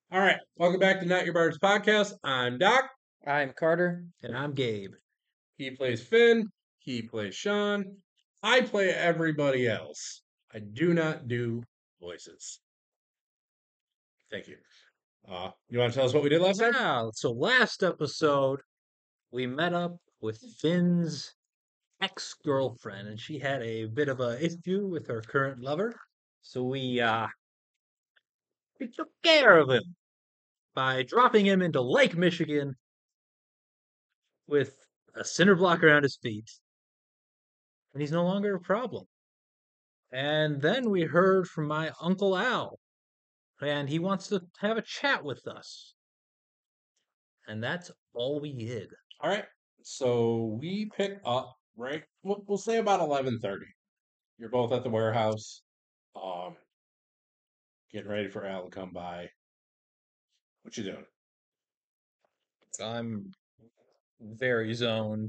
All right, welcome back to Not Your Bards podcast. I'm Doc. I'm Carter. And I'm Gabe. He plays Finn. He plays Sean. I play everybody else. I do not do voices. Thank you. You want to tell us what we did last time? Yeah, so last episode, we met up with Finn's ex-girlfriend, and she had a bit of a issue with her current lover. So we took care of him by dropping him into Lake Michigan with a cinder block around his feet. And he's no longer a problem. And then we heard from my Uncle Al, and he wants to have a chat with us. And that's all we did. All right, so we pick up right. We'll say about 11:30. You're both at the warehouse, getting ready for Al to come by. What you doing? I'm very zoned.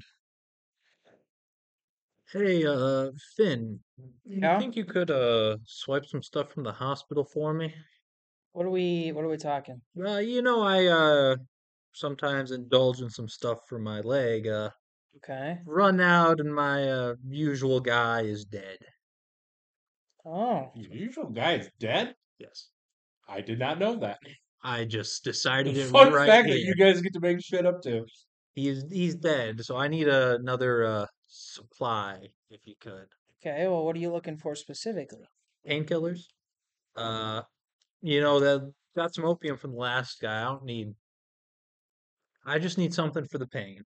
Hey, Finn, you Yeah. think you could swipe some stuff from the hospital for me? What are we talking? I sometimes indulge in some stuff for my leg. Okay. Run out and my usual guy is dead. Oh. Your usual guy is dead. Yes. I did not know that. I just decided it Fun right fact that here. you guys get to make shit up to. He's dead, so I need another supply, if you could. Okay. Well, what are you looking for specifically? Painkillers? Uh, that got some opium from the last guy. I just need something for the pain.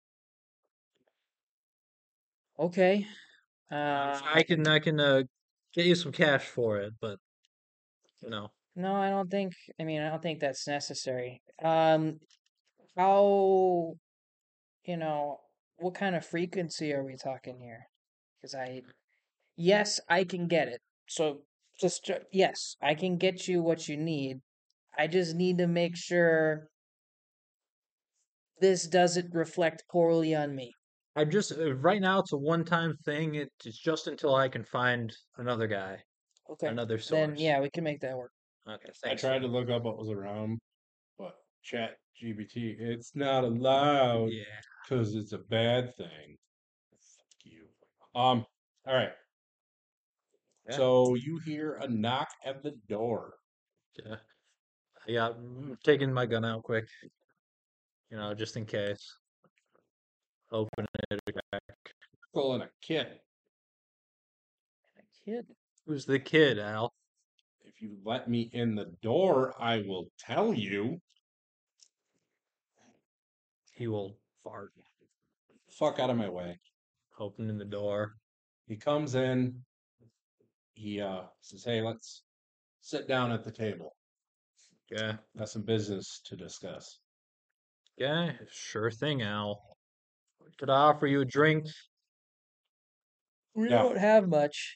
Okay. I can get you some cash for it, but you know, No, I don't think. I don't think that's necessary. How? You know, what kind of frequency are we talking here? Because yes, I can get it. So yes, I can get you what you need. I just need to make sure this doesn't reflect poorly on me. I just right now it's a one-time thing. It's just until I can find another guy, Okay. another Then source. yeah, we can make that work. Okay, I thanks. tried to look up what was around, but Chat GBT, it's not allowed Yeah. because it's a bad thing. Fuck you. All right. Yeah. So you hear a knock at the door. Yeah. Yeah. Taking my gun out quick, just in case. Open it. Pulling a kid. A kid. Who's the kid, Al? If you let me in the door, I will tell you. He will fart. Fuck out of my way. Opening the door. He comes in. He says, "Hey, let's sit down at the table. Yeah. Got some business to discuss." Yeah. Sure thing, Al. Could I offer you a drink? We Yeah. don't have much.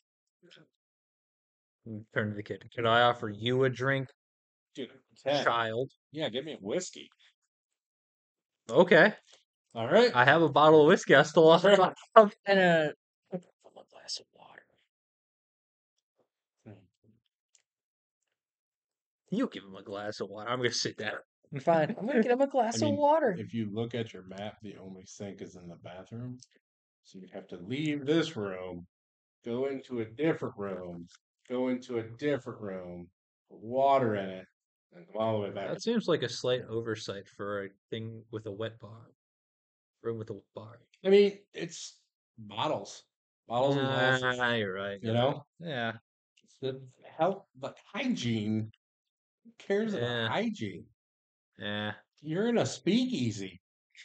Turn to the kid. Could I offer you a drink, Dude, Ted, child? yeah, give me a whiskey. Okay. All right. I have a bottle of whiskey I stole off And a glass of water. You give him a glass of water. I'm gonna sit down. Fine. I'm gonna get him a glass I of mean, water. if you look at your map, the only sink is in the bathroom. So you'd have to leave this room, go into a different room, go into a different room, put water in it, and come all the way back. That seems like a slight oversight for a thing with a wet bar. Room with a wet bar. I mean, it's bottles. Bottles and glasses. You're right. You know? Yeah. It's the health, but hygiene. Who cares Yeah. about hygiene? Yeah. You're in a speakeasy.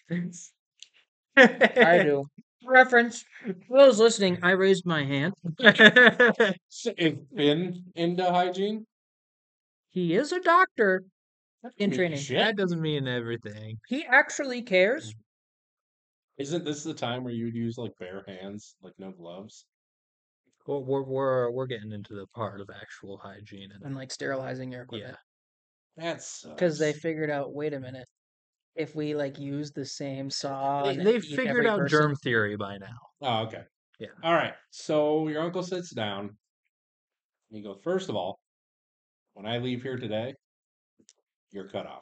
I do. Reference. For those listening, I raised my hand. Is Finn into hygiene? He is a doctor in mean training. shit. That doesn't mean everything. He actually cares. Isn't this the time where you would use like bare hands, like no gloves? We're getting into the part of actual hygiene And like sterilizing your equipment. That's Because they figured out, wait a minute, if we like use the same saw, and They've each figured every out person- germ theory by now. Oh, okay. Yeah. All right. So your uncle sits down. And he goes, first of all, when I leave here today, you're cut off.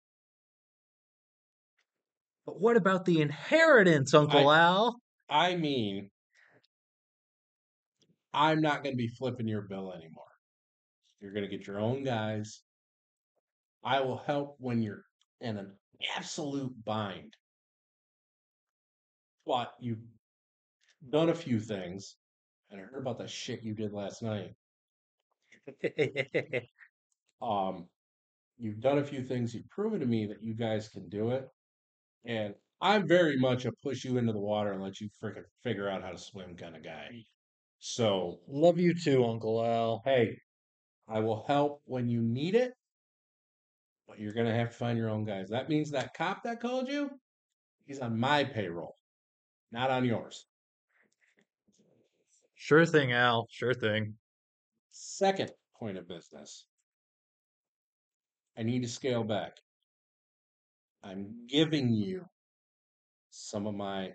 But what about the inheritance, Uncle Al? I mean, I'm not going to be flipping your bill anymore. You're going to get your own guys. I will help when you're in an absolute bind. But you've done a few things, and I heard about that shit you did last night. Um, you've done a few things. You've proven to me that you guys can do it, and I'm very much a push you into the water and let you freaking figure out how to swim kind of guy. So, Love you too, Uncle Al. hey, I will help when you need it, but you're gonna have to find your own guys. That means that cop that called you, he's on my payroll, not on yours. Sure thing, Al. Sure thing. Second point of business. I need to scale back. I'm giving you some of my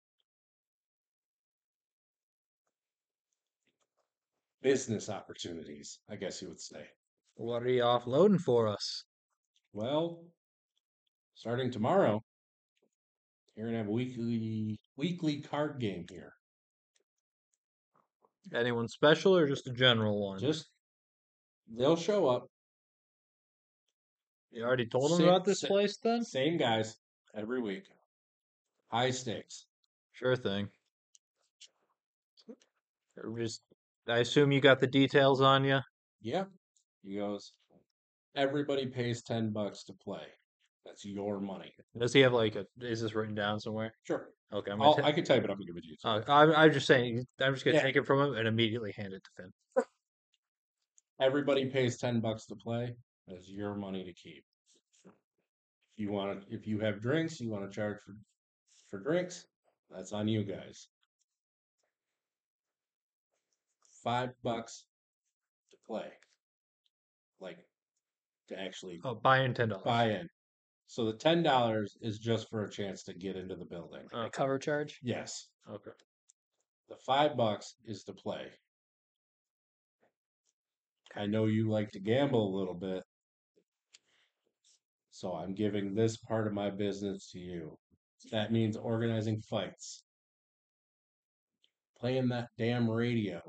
business opportunities, I guess you would say. What are you offloading for us? Well, starting tomorrow, you're gonna have a weekly card game here. Anyone special or just a general one? Just they'll show up. You already told him Sa- about this sa- place then? Same guys every week. High stakes. Sure thing. I assume you got the details on you? Yep. He goes, everybody pays $10 to play. That's your money. Does he have is this written down somewhere? Sure. Okay, I'm gonna I can type it up and give it to you. I'm just saying, I'm just gonna Yeah. take it from him and immediately hand it to Finn. Everybody pays $10 to play. That's your money to keep. If you have drinks, you want to charge for drinks, that's on you guys. $5 to play. Like to actually Oh, buy in $10. buy in. So the $10 is just for a chance to get into the building. Okay. Cover charge. Yes. Okay. The $5 is to play. I know you like to gamble a little bit, so I'm giving this part of my business to you. That means organizing fights, playing that damn radio,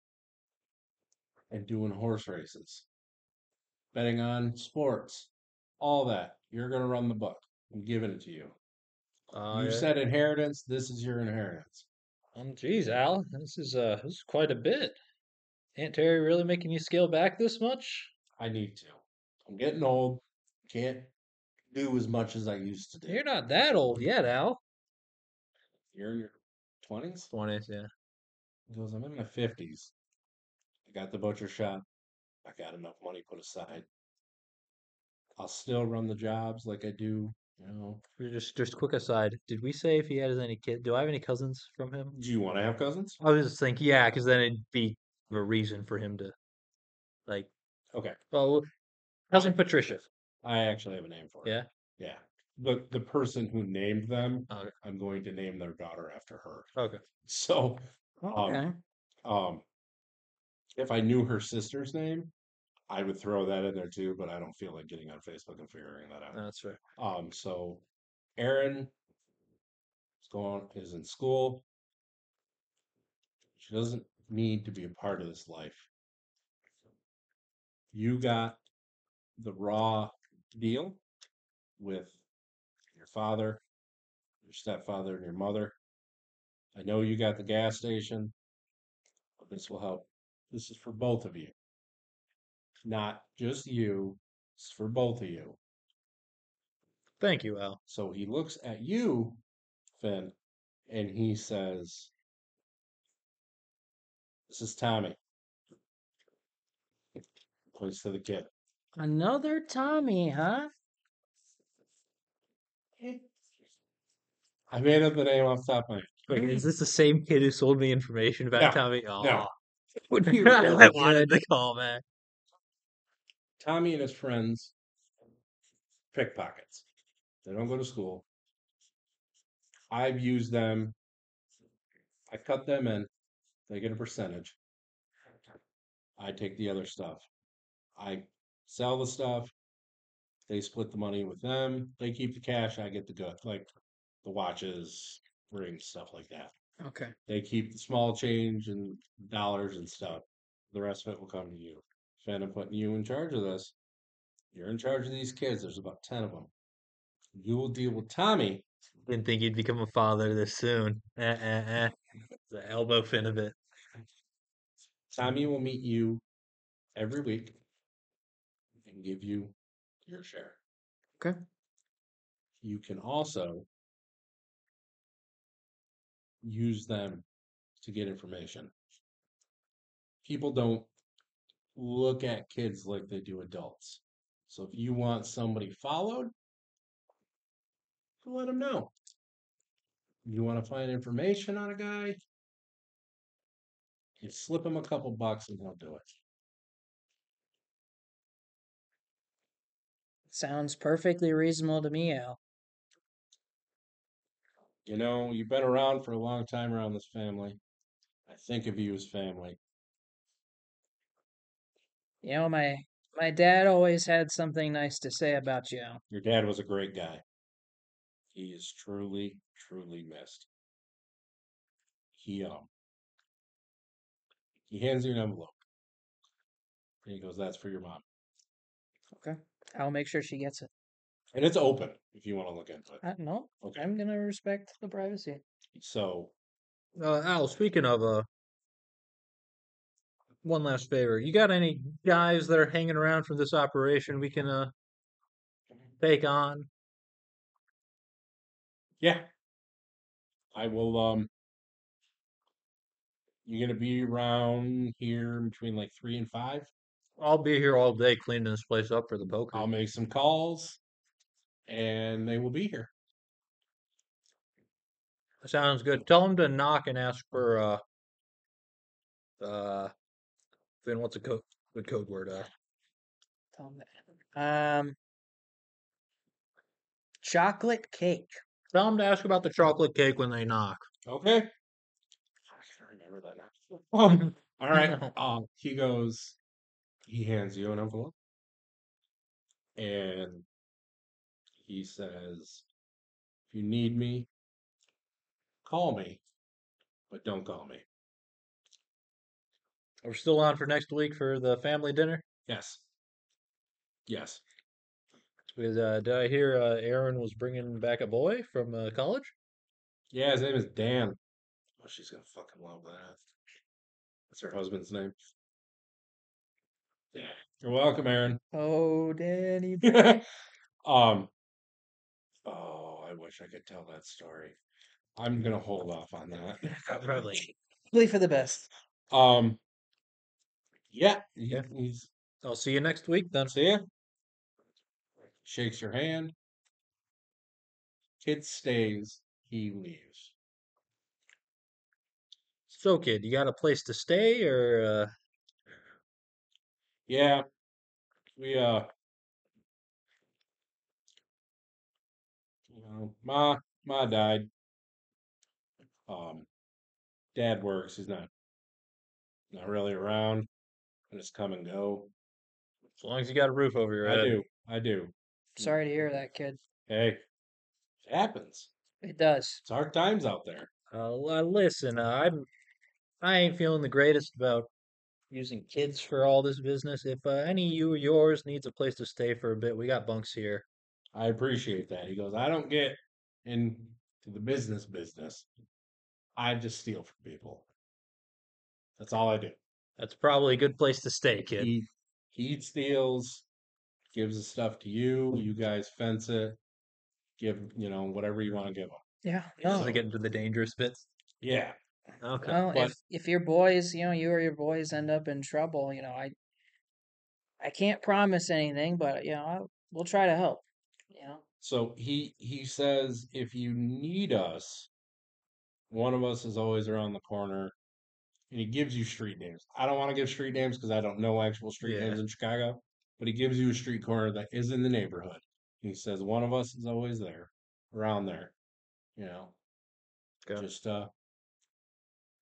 and doing horse races, betting on sports, all that. You're going to run the book. I'm giving it to you. You Yeah. said inheritance. This is your inheritance. Geez, Al, this is quite a bit. Aunt Terry really making you scale back this much? I need to. I'm getting old. Can't do as much as I used to do. You're not that old yet, Al. You're in your 20s? 20s, yeah. He goes, I'm in my 50s. I got the butcher shop. I got enough money put aside. I'll still run the jobs like I do, you know. Just quick aside. Did we say if he has any kid? Do I have any cousins from him? Do you want to have cousins? I was just thinking, yeah, because then it'd be a reason for him to like. Okay. Well, cousin Patricia. I actually have a name for it. Yeah. Yeah. The person who named them, Okay. I'm going to name their daughter after her. Okay. So, Okay. if I knew her sister's name, I would throw that in there too, but I don't feel like getting on Facebook and figuring that out. That's right. So Erin is in school. She doesn't need to be a part of this life. You got the raw deal with your father, your stepfather, and your mother. I know you got the gas station, but this will help. This is for both of you. Not just you, it's for both of you. Thank you, Al. So he looks at you, Finn, and he says, this is Tommy. Points to the kid. Another Tommy, huh? I made up the name off the top of my head. Wait, is this the same kid who sold me information about No, Tommy? Oh, no. Would be I really wanted good. to call back. Tommy and his friends pickpockets. They don't go to school. I've used them. I cut them in. They get a percentage. I take the other stuff. I sell the stuff. They split the money with them. They keep the cash. I get the good, like the watches, rings, stuff like that. Okay. They keep the small change and dollars and stuff. The rest of it will come to you. So I'm putting you in charge of this. You're in charge of these kids. There's about 10 of them. You will deal with Tommy. Didn't think you'd become a father this soon. The elbow fin of it. Tommy will meet you every week and give you your share. Okay. You can also use them to get information. People don't look at kids like they do adults. So if you want somebody followed, let them know. You want to find information on a guy, you slip him a couple bucks and he'll do it. Sounds perfectly reasonable to me, Al. You know, you've been around for a long time around this family. I think of you as family. You know, my dad always had something nice to say about you, Al. Your dad was a great guy. He is truly, truly missed. He he hands you an envelope. And he goes, "That's for your mom." Okay. I'll make sure she gets it. And it's open if you want to look into it. No, Okay. I'm gonna respect the privacy. So Al, speaking of one last favor. You got any guys that are hanging around from this operation we can take on? yeah, I will you're gonna be around here between like 3 and 5. I'll be here all day cleaning this place up for the poker. I'll make some calls and they will be here. Sounds good. Tell them to knock and ask for Finn, what's a good code word? Tell 'em that. Chocolate cake. Tell them to ask about the chocolate cake when they knock. Okay. I can't remember that now. All right. He goes, he hands you an envelope and he says, "If you need me, call me, but don't call me." We're still on for next week for the family dinner. Yes. Yes. Because did I hear Aaron was bringing back a boy from college? Yeah, his name is Dan. Oh, she's gonna fucking love that. That's her husband's name. Yeah. You're welcome, Aaron. Oh, Danny. um. Oh, I wish I could tell that story. I'm gonna hold off on that. Probably. Probably for the best. Um. Yeah. Yeah. He's I'll see you next week then. see ya. Shakes your hand. Kid stays. He leaves. So, kid, you got a place to stay or Yeah. We you know, ma died. Um. Dad works. He's not really around. I just come and go. as long as you got a roof over your I head? do. I do. Sorry to hear that, kid. Hey, it happens. It does. It's hard times out there. Listen, I ain't feeling the greatest about using kids for all this business. If any of you or yours needs a place to stay for a bit, we got bunks here. I appreciate that. He goes, "I don't get into the business. I just steal from people. That's all I do." That's probably a good place to stay, kid. He steals, gives the stuff to you. You guys fence it. Give whatever you want to give them. Yeah. Does No. it get into the dangerous bits? Yeah, Okay. Well, but- if your boys, you or your boys end up in trouble, I can't promise anything, but we'll try to help. So he says, "If you need us, one of us is always around the corner." And he gives you street names. I don't want to give street names because I don't know actual street Yeah. names in Chicago, but he gives you a street corner that is in the neighborhood. He says one of us is always there, around there. Okay. Just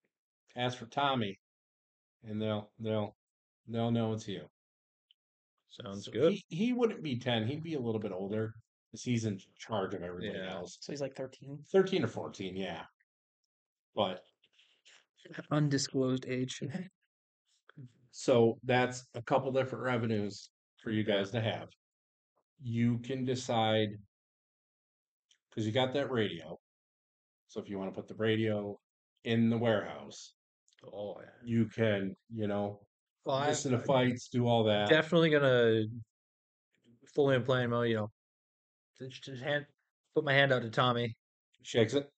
ask for Tommy, and they'll know it's you. Sounds So good. he wouldn't be 10. He'd be a little bit older because he's in charge of everybody Yeah. else. So he's like 13. 13 or 14, yeah. But Undisclosed age. so that's a couple different revenues for you guys to have. You can decide because you got that radio. So if you want to put the radio in the warehouse, Oh, yeah. you can, Well, listen to fights, do all that. definitely gonna fully in playing mode, put my hand out to Tommy. Shakes it.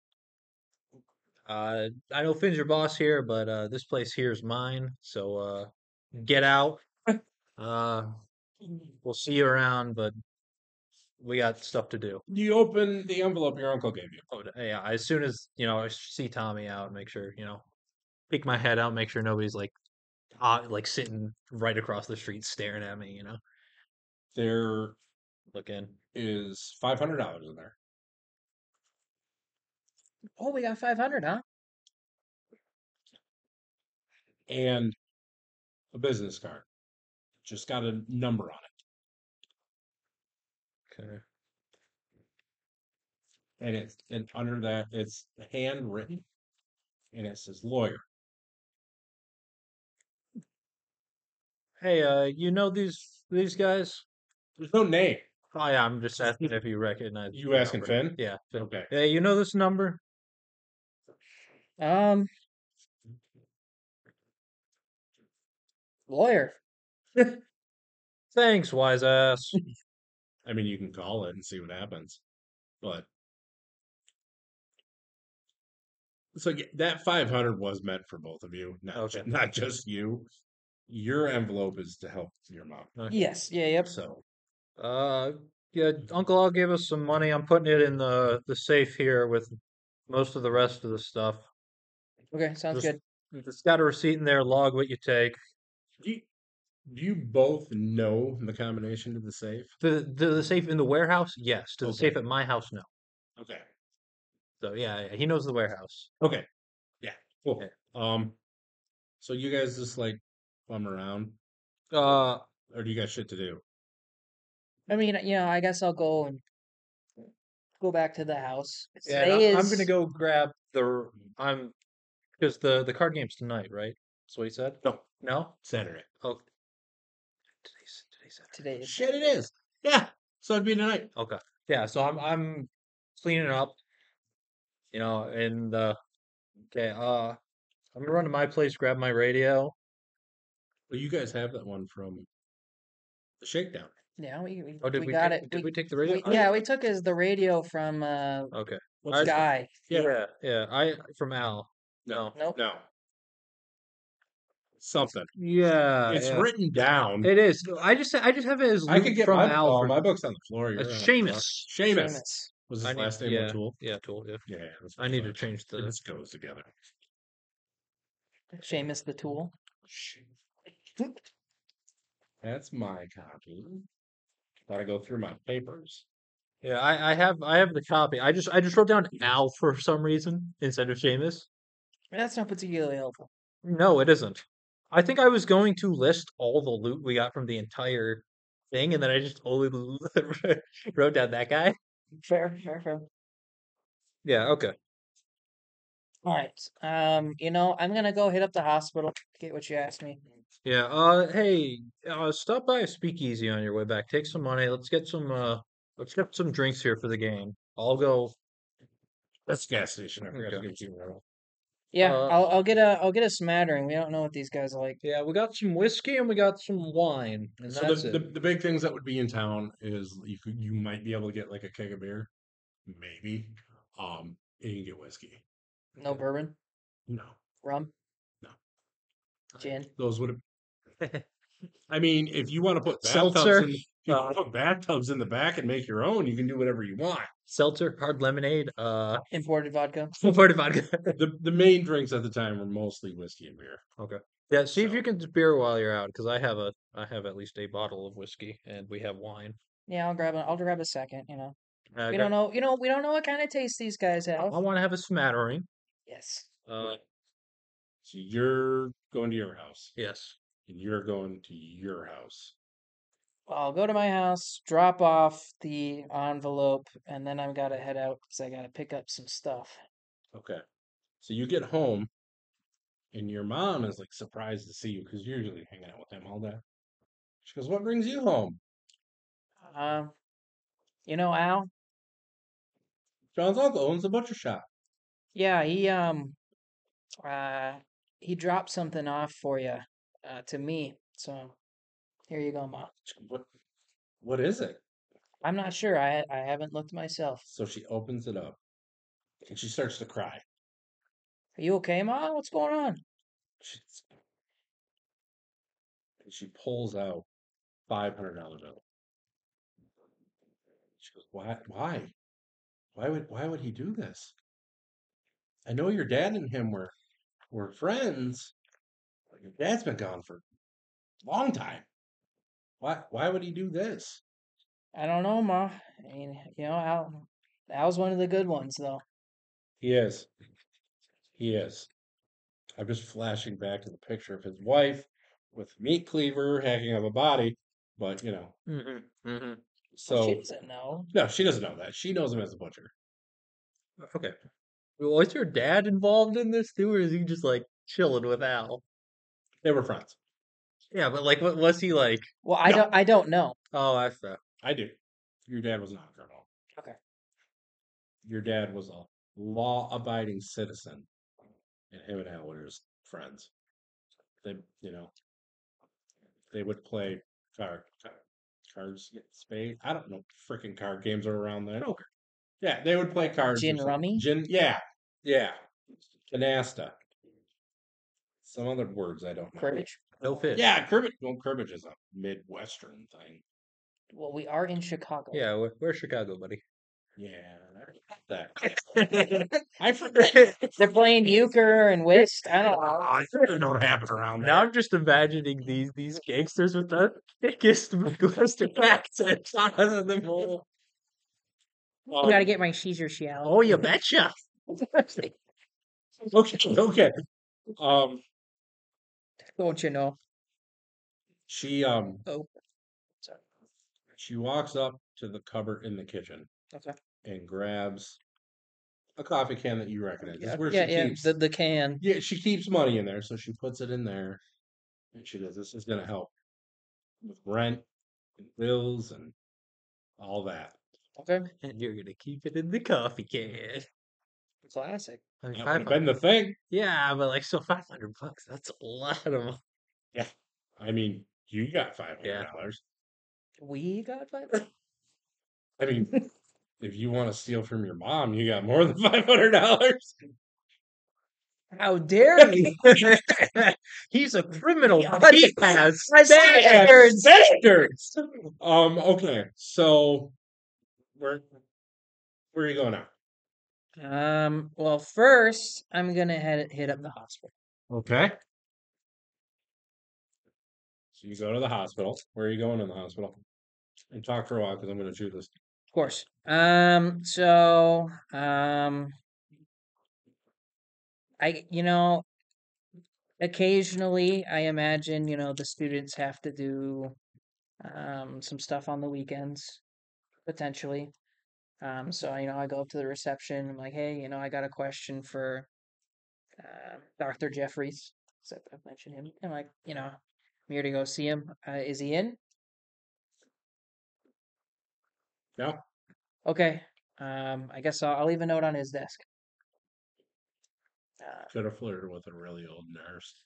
I know Finn's your boss here, but this place here is mine. So get out. Uh, we'll see you around, but we got stuff to do. You open the envelope your uncle gave you. Oh, yeah. As soon as I see Tommy out, make sure peek my head out, make sure nobody's like sitting right across the street staring at me. There Looking. is $500 in there. Oh, we got 500, huh? And a business card. Just got a number on Okay. it. And under that it's handwritten and it says lawyer. Hey, you know these guys? There's no name. Oh yeah, I'm just asking if you recognize. You the asking number. Finn? Yeah. Finn. Okay. Hey, you know this number? Lawyer. Thanks, wise ass. I mean, you can call it and see what happens. But so yeah, that 500 was meant for both of you, Okay. not just you. Your envelope is to help your mom. Okay. Yes. Yeah. Yep. So Yeah, Uncle Al gave us some money. I'm putting it in the safe here with most of the rest of the stuff. Okay. Sounds Just, good. it's got a receipt in there. Log what you take. do you both know the combination to the safe? The safe in the warehouse? Yes. To the Okay. safe at my house? No. Okay. So yeah, he knows the warehouse. Okay. Yeah. Cool. Yeah. So you guys just like bum around, Uh, or do you got shit to do? I mean, I guess I'll go and go back to the house. yeah, and Today I'm gonna is go grab I'm because the card game's tonight, right? That's what he said. No, No. Saturday. Oh, today's Saturday. today is Shit, it is. Yeah. So it'd be tonight. Okay. Yeah, so I'm cleaning up, and okay, I'm gonna run to my place, grab my radio. Well, you guys have that one from the shakedown. Yeah, we Oh, did we we got take it. did we take the radio? Yeah, we took the radio from Okay. What's his name? Guy. Yeah. I from Al. No. Nope. No. Something. Yeah, It's yeah. written down. It is. I just have it as I could loot get from my Al from my book's on the floor. You're on the floor. Seamus. Seamus. Seamus. Was his I need, last name yeah, O'Toole? yeah, Tool. Yeah. Yeah, that's I need to fine. change the. This goes together. Seamus the Tool. That's my copy. Gotta go through my papers. Yeah, I have the copy. I just wrote down Al for some reason instead of Seamus. That's not particularly helpful. No, it isn't. I think I was going to list all the loot we got from the entire thing, and then I just only wrote down that guy. Fair. Yeah, okay. All right. I'm gonna go hit up the hospital. Get what you asked me. Yeah, hey, stop by a speakeasy on your way back. Take some money. Let's get some drinks here for the game. I'll go. That's the gas station. I forgot to Okay. get you one. Yeah, Uh, I'll get a smattering. We don't know what these guys are like. Yeah, we got some whiskey and we got some wine, and So that's the it. the big things that would be in town is you might be able to get like a keg of beer, maybe. And you can get whiskey. No bourbon, No, rum, no. gin. Those would have. I mean, if you want to put Seltzer? if you want to put bathtubs in the back and make your own, you can do whatever you want. Seltzer, hard lemonade, Imported vodka. imported vodka. The main drinks at the time were mostly whiskey and beer. Okay. Yeah, see if So- you can beer while you're out, because I have at least a bottle of whiskey and we have wine. Yeah, I'll grab a second. We Okay. don't know. We don't know what kind of taste these guys have. I want to have a smattering. Yes. Uh, So you're going to your house, yes. and you're going to your house. I'll go to my house, drop off the envelope, and then I've got to head out because I got to pick up some stuff. Okay. So you get home, and your mom is like surprised to see you because you're usually hanging out with them all day. She goes, "What brings you home?" Um, Al, John's uncle owns a butcher shop. yeah, uh, he dropped something off for you, to me. So here you go, Ma. She goes, what is it? I'm not sure. I haven't looked myself. So she opens it up and she starts to cry. Are you okay, Ma? What's going on? She, and she pulls out $500 bill. She goes, "Why? Why? Why would he do this? I know your dad and him were friends, but your dad's been gone for a long time. Why would he do this?" I don't know, Ma. I mean, Al's one of the good ones, though. He is. He is. I'm just flashing back to the picture of his wife with meat cleaver hacking up a body, but Mm-hmm. Mm-hmm. Well, she so doesn't know. no, she doesn't know that. She knows him as a butcher. Okay. Well, was your dad involved in this too, or is he just like chilling with Al? They were friends. Yeah, but like, what was he like? Well, No, I don't know. Oh, I thought. I do. Your dad was not a criminal. Okay. Your dad was a law-abiding citizen, and him and Al were just friends. They, they would play cards, spade. I don't know, freaking card games are around then. Poker. Yeah, they would play cards. Gin rummy? Yeah, yeah. Canasta. Some other words I don't know. Cribbage? No fish. Yeah, cribbage. Well, cribbage is a Midwestern thing. Well, we are in Chicago. Yeah, where's Chicago, buddy? Yeah, I forgot that. I forget. They're playing euchre and whist. I don't know. I don't know what happened around Now there. I'm just imagining these gangsters with the thickest Midwestern accents other than them. I gotta get my Caesar shell. Oh, you betcha. Okay. Um, Don't you know? she Oh, sorry. she walks up to the cupboard in the kitchen Okay. and grabs a coffee can that you recognize. This is where Yeah, she yeah. keeps. The can. Yeah, she keeps money in there, so she puts it in there, and she goes, "This is gonna help with rent and bills and all that." Okay. And you're gonna keep it in the coffee can. Classic. I mean, That would have been the thing. Yeah, but like, so $500, that's a lot of money. Yeah, I mean, you got $500. We got five. I mean, if you want to steal from your mom, you got more than $500. How dare you? He's a criminal, Yeah, but he has standards. Standards. Okay, so where are you going now? Well, first I'm gonna hit up the hospital. Okay. So you go to the hospital. Where are you going in the hospital? And talk for a while because I'm going to chew this. Of course. So, I occasionally I imagine, the students have to do some stuff on the weekends, potentially. So, I go up to the reception. I'm like, hey, I got a question for Dr. Jeffries. So I've mentioned him. I'm like, I'm here to go see him. Is he in? No? Okay. I guess I'll leave a note on his desk. Should have flirted with a really old nurse.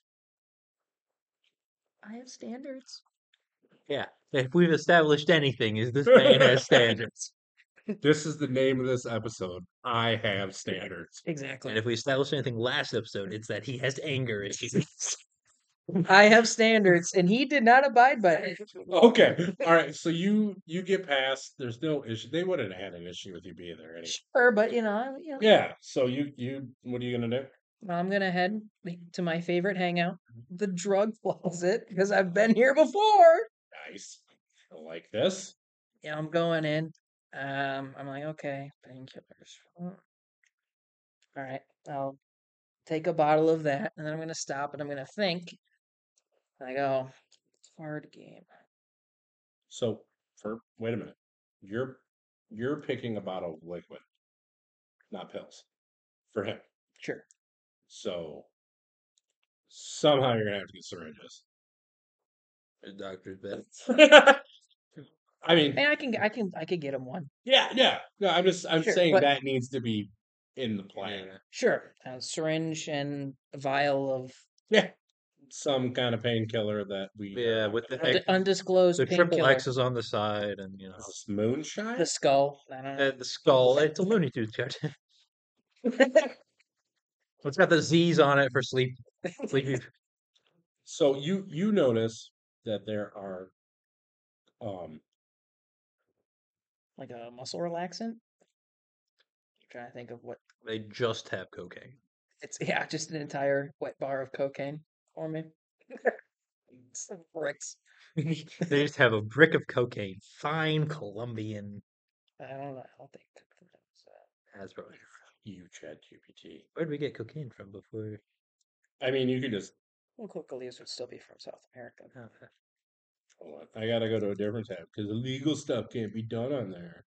I have standards. Yeah, if we've established anything, is this man has standards. This is the name of this episode. I have standards. Exactly. And if we established anything last episode, it's that he has anger issues. I have standards, and he did not abide by it. Okay. All right. So you get past. There's no issue. They wouldn't have had an issue with you being there anyway. Sure, but Yeah. So you what are you gonna do? I'm gonna head to my favorite hangout, the drug closet, because I've been here before. Nice. I like this. Yeah, I'm going in. I'm like, okay, painkillers. All right, I'll take a bottle of that, and then I'm gonna stop and I'm gonna think. And I go, card game. So wait a minute. You're picking a bottle of liquid, not pills, for him. Sure. So somehow you're gonna have to get syringes. The doctor's bed. I mean, And I can get him one. yeah. No, I'm Sure, saying but that needs to be in the plan. sure, a syringe and a vial of Yeah. Some kind of painkiller that we are Yeah, not with the gonna- X, undisclosed the triple painkiller. X's on the side, and Is this moonshine? The skull. I don't know. the skull. It's a Looney Tunes cartoon. It's got the Z's on it for sleep. Sleepy. So you notice that there are Like a muscle relaxant. Trying to think of what They just have cocaine. it's. Yeah, just an entire wet bar of cocaine for me. Some bricks. They just have a brick of cocaine, fine Colombian. I don't know. I don't think that's, That's probably. you Chat GPT. Where did we get cocaine from before? I mean, you could just well, coca leaves would still be from South America. Okay. hold on. I gotta go to a different tab because illegal stuff can't be done on there.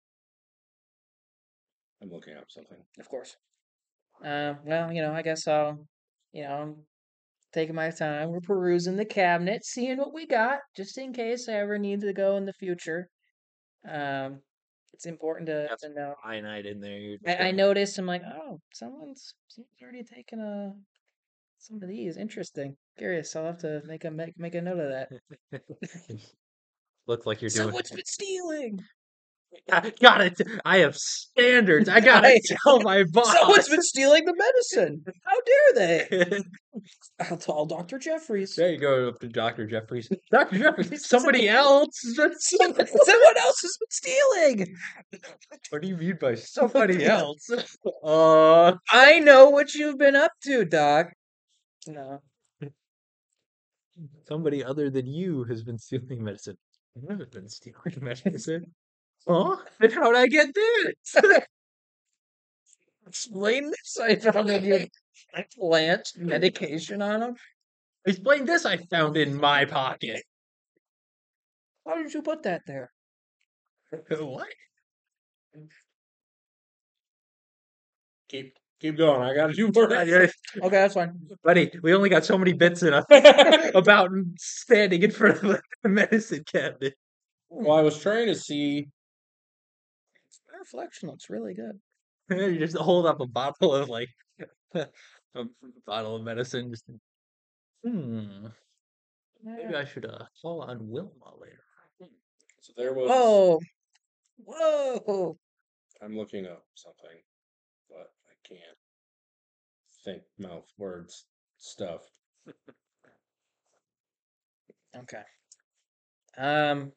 I'm looking up something. Of course. Well, I guess I'll, I'm taking my time. We're perusing the cabinet, seeing what we got, just in case I ever need to go in the future. It's important Got to some know. cyanide in there. You're just I gonna- noticed. I'm like, oh, someone's already taken some of these. Interesting. Curious. I'll have to make a note of that. Look like you're doing. Someone's been stealing. Got it. I have standards. I gotta tell my boss. Someone's been stealing the medicine. How dare they? I'll tell Dr. Jeffries. There you go up to Dr. Jeffries. Dr. Jeffries, somebody else. Someone else has been stealing. What do you mean by somebody else? I know what you've been up to, Doc. No. Somebody other than you has been stealing medicine. I haven't been stealing medicine. Huh? Then how'd I get this? Explain this. I found that you plant medication on him. Explain this I found in my pocket. How did you put that there? What? Keep going. I gotta do more. Okay, that's fine. Buddy, we only got so many bits in us about standing in front of the medicine cabinet. Well, I was trying to see. My reflection looks really good. You just hold up a bottle of a bottle of medicine. Just, maybe I should call on Wilma later. So there was. Whoa. Whoa. I'm looking up something, but I can't think mouth words stuff. Okay. I'm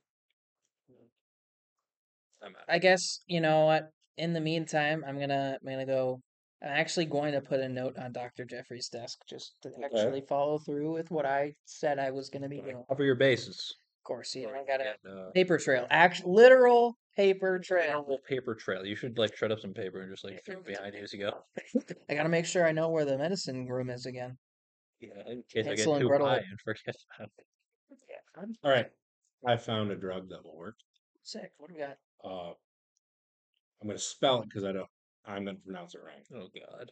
out. I guess you know what. In the meantime, I'm gonna go. I'm actually going to put a note on Dr. Jeffrey's desk just to actually follow through with what I said I was gonna be doing. Of Cover your bases. course, I got a And, paper trail. literal paper trail. Little paper trail. You should shred up some paper and just throw it behind you as you go. I gotta make sure I know where the medicine room is again. Yeah, in case I get Hansel and too Gretel. high and forget about it. All right, I found a drug that will work. Sick. What do we got? I'm gonna spell it because I'm gonna pronounce it right. Oh God.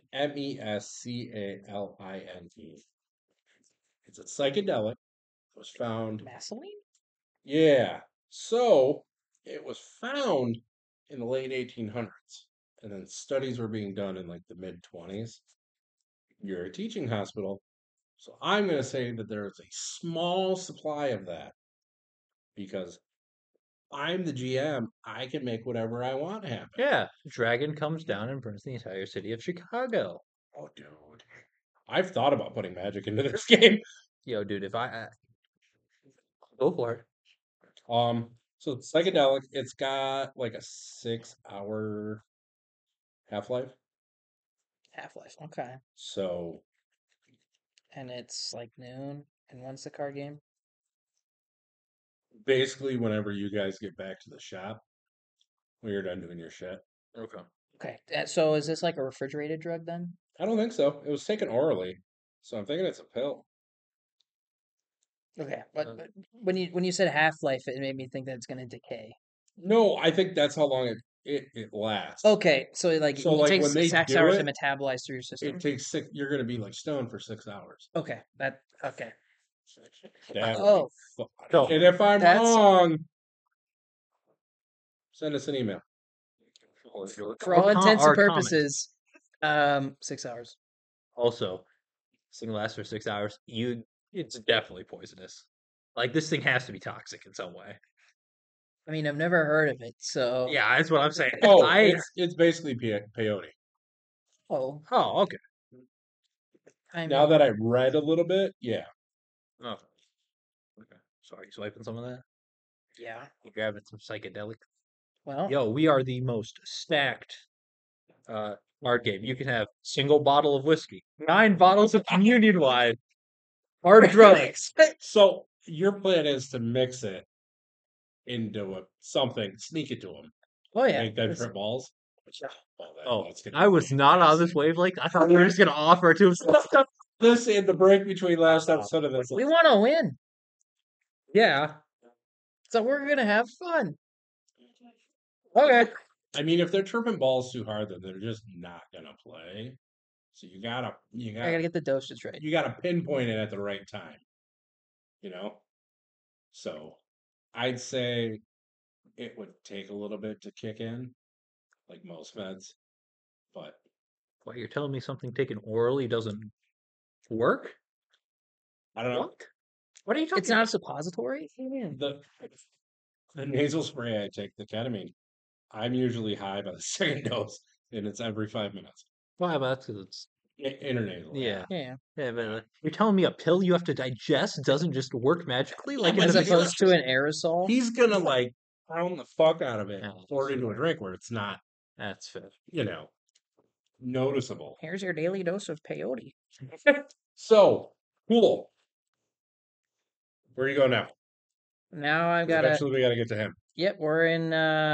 MESCALINE. It's a psychedelic. It was found. Maceline? Yeah. So it was found in the late 1800s, and then studies were being done in the mid 20s. You're a teaching hospital, so I'm going to say that there is a small supply of that because I'm the GM. I can make whatever I want happen. Yeah, dragon comes down and burns the entire city of Chicago. Oh, dude. I've thought about putting magic into this game. Yo, dude, if I go for it. So it's psychedelic. It's got a 6-hour half-life. Half-Life. Okay. So And it's noon. And when's the card game? basically, whenever you guys get back to the shop, when you're done doing your shit. Okay. Okay. So is this like a refrigerated drug then? I don't think so. It was taken orally, so I'm thinking it's a pill. Okay, but Uh, when you said half life, it made me think that it's gonna decay. No, I think that's how long it lasts. Okay, so like So it like takes when they 6 do hours to it, metabolize through your system. it takes 6. You're gonna be like stoned for 6 hours. Okay, that okay. That would be Oh, fun. So- And if I'm That's- wrong, send us an email. for all intents our and comment. purposes, 6 hours. Also, this thing lasts for 6 hours. It's definitely poisonous. Like this thing has to be toxic in some way. I mean, I've never heard of it, so Yeah, that's what I'm saying. Oh, it's basically peyote. oh, Oh, okay. I Now mean, that I read a little bit, yeah. Oh, okay. So are you swiping some of that? yeah. You grabbing some psychedelic? Well, Yo, we are the most stacked card game. You can have single bottle of whiskey, 9 bottles of communion wine, hard drugs. So your plan is to mix it into something, sneak it to them, oh yeah. make them this- trip balls. Oh, that's gonna I be was not on this wavelength. I thought we were just gonna offer it to him. This in the break between last episode of this. we want to win, Yeah. so we're gonna have fun. Okay. I mean, if they're tripping balls too hard, then they're just not gonna play. So you I gotta gotta get the dosage right. you gotta pinpoint it at the right time. You know? So I'd say it would take a little bit to kick in, like most meds. But Well, you're telling me something taken orally doesn't work? I don't know. What are you talking It's not a suppository. The nasal spray I take, the ketamine, I'm usually high by the second dose, and it's every 5 minutes. Well, that's 'cause it's Internasal. yeah. Yeah, Yeah, but you're telling me a pill you have to digest doesn't just work magically like in as the opposed to an aerosol. He's gonna like pound the fuck out of it, Yeah. pour it into a drink where it's not, That's fair. noticeable. Here's your daily dose of peyote. So cool. Where you go now? Now I've got to. Eventually, we got to get to him. Yep, we're in.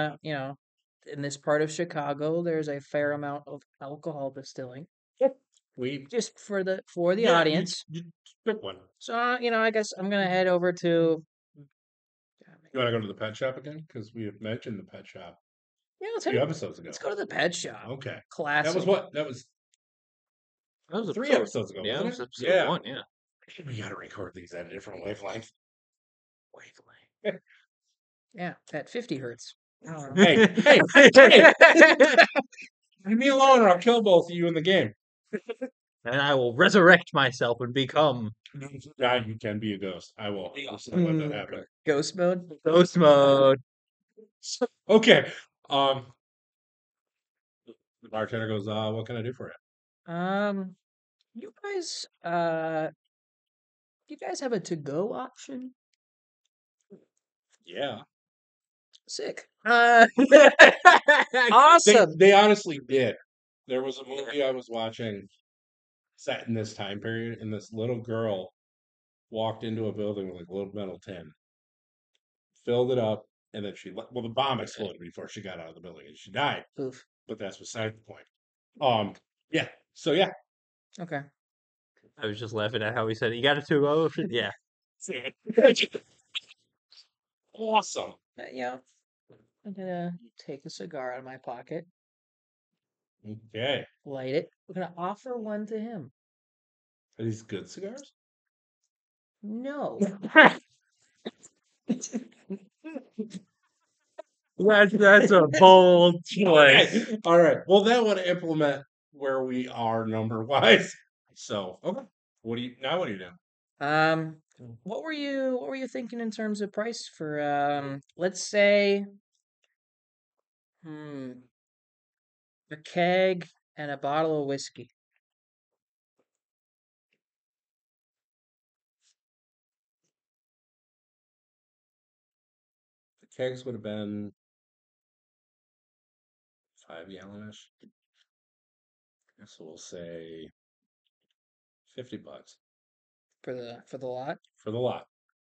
In this part of Chicago, there's a fair amount of alcohol distilling. We Just for the yeah, you- audience. you pick one. So I guess I'm gonna head over to. You want to go to the pet shop again? Because we have mentioned the pet shop Yeah, let's a few head. episodes ago. Let's go to the pet shop. Okay, Classic. that was what? That was That was 3 episodes ago. Yeah, it was wasn't it? episode Yeah. 1, yeah. We got to record these at a different wavelength. Yeah, at 50 hertz. Hey, hey, leave me alone, or I'll kill both of you in the game. And I will resurrect myself and become God, you can be a ghost. I will. I'll let that happen. Ghost mode. ghost mode. Okay. The bartender goes, what can I do for you? You guys have a to-go option? Yeah. Sick. They, Awesome. they honestly did. There was a movie I was watching set in this time period, and this little girl walked into a building with like a little metal tin, filled it up, and then the bomb exploded before she got out of the building, and she died. Oof. But that's beside the point. Yeah. So yeah. Okay. I was just laughing at how he said, you got a to-go option? Yeah. Awesome. Yeah. I'm gonna take a cigar out of my pocket, Okay. light it. We're gonna offer one to him. Are these good cigars? No. That's a bold choice. Okay. All right. Well, that would implement where we are number wise. So okay. What are you doing? What were you thinking in terms of price for let's say a keg and a bottle of whiskey? The kegs would have been 5-gallonish. So we'll say $50 For the lot? for the lot.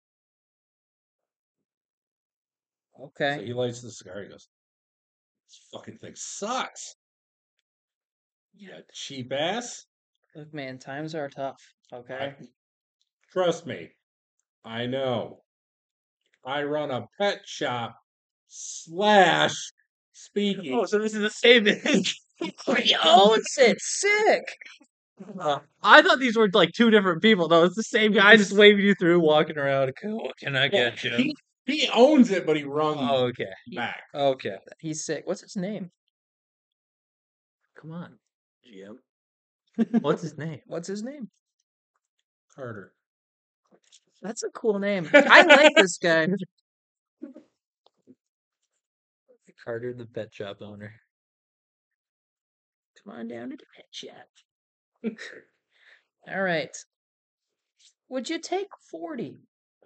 So Okay. he lights the cigar. He goes, "This fucking thing sucks. Yeah, cheap ass. Look, man, times are tough. Okay. Trust me. I know. I run a pet shop / speaking. Oh, so this is the same. He owns it. Sick. I thought these were like two different people. though. It's the same guy just waving you through, walking around. Okay, what can I Well, get you? he owns it, but he runs Oh, okay. back. Okay. He's sick. What's his name? Come on, GM. What's his name? What's his name? Carter. That's a cool name. I like this guy. Carter, the pet shop owner. Come on down to the pet shop. All right. Would you take 40?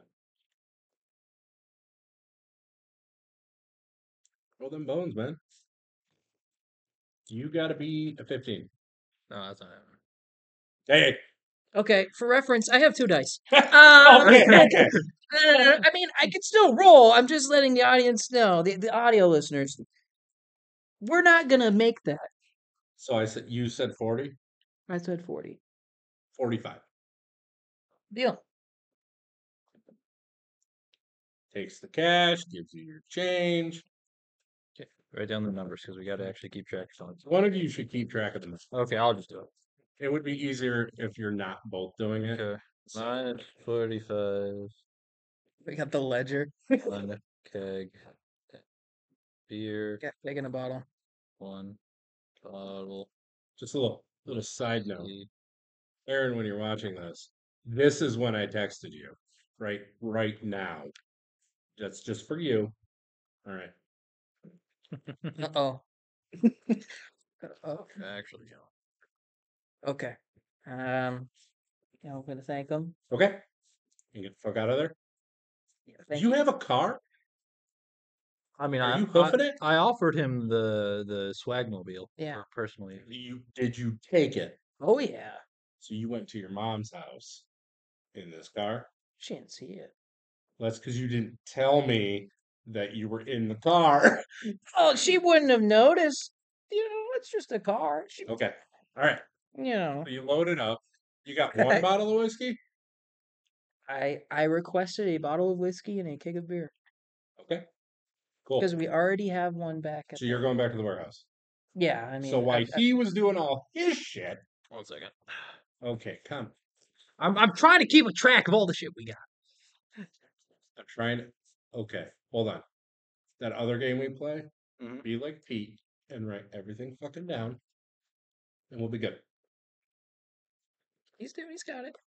Roll them bones, man. You got to be a 15. No, that's not happening. Hey. Okay, for reference, I have 2 dice. Okay. I mean, I can still roll. I'm just letting the audience know, the audio listeners. We're not gonna make that. So you said 40? I said 40. 45. Deal. Takes the cash, gives you your change. Okay, write down the numbers because we got to actually keep track of something. One of you should keep track of them. Okay, I'll just do it. It would be easier if you're not both doing it. Okay. So- Minus 45. We got the ledger. One keg. Beer. Yeah, taking a bottle. 1 bottle. Just a little side note. tea. Aaron, when you're watching this is when I texted you. Right now. That's just for you. All right. Uh-oh. Uh-oh. Actually, Okay. I'm gonna thank him. Okay. You get the fuck out of there. Yeah, Do thank you have a car? I mean, Are you hoofing it? I offered him the swagmobile. Yeah. Personally. Did you take it? Oh yeah. So you went to your mom's house in this car? She didn't see it. That's because you didn't tell me that you were in the car. Oh, she wouldn't have noticed. It's just a car. Okay. All right. So you load it up. You got one bottle of whiskey? I requested a bottle of whiskey and a keg of beer Okay. Cool. because we already have one back at So you're going back to the warehouse. Yeah, I mean, So while he was doing all his shit. 1 second. Okay, come. I'm trying to keep a track of all the shit we got. I'm trying to. Okay, hold on. That other game we play, Mhm. be like Pete and write everything fucking down, and we'll be good. he's got it.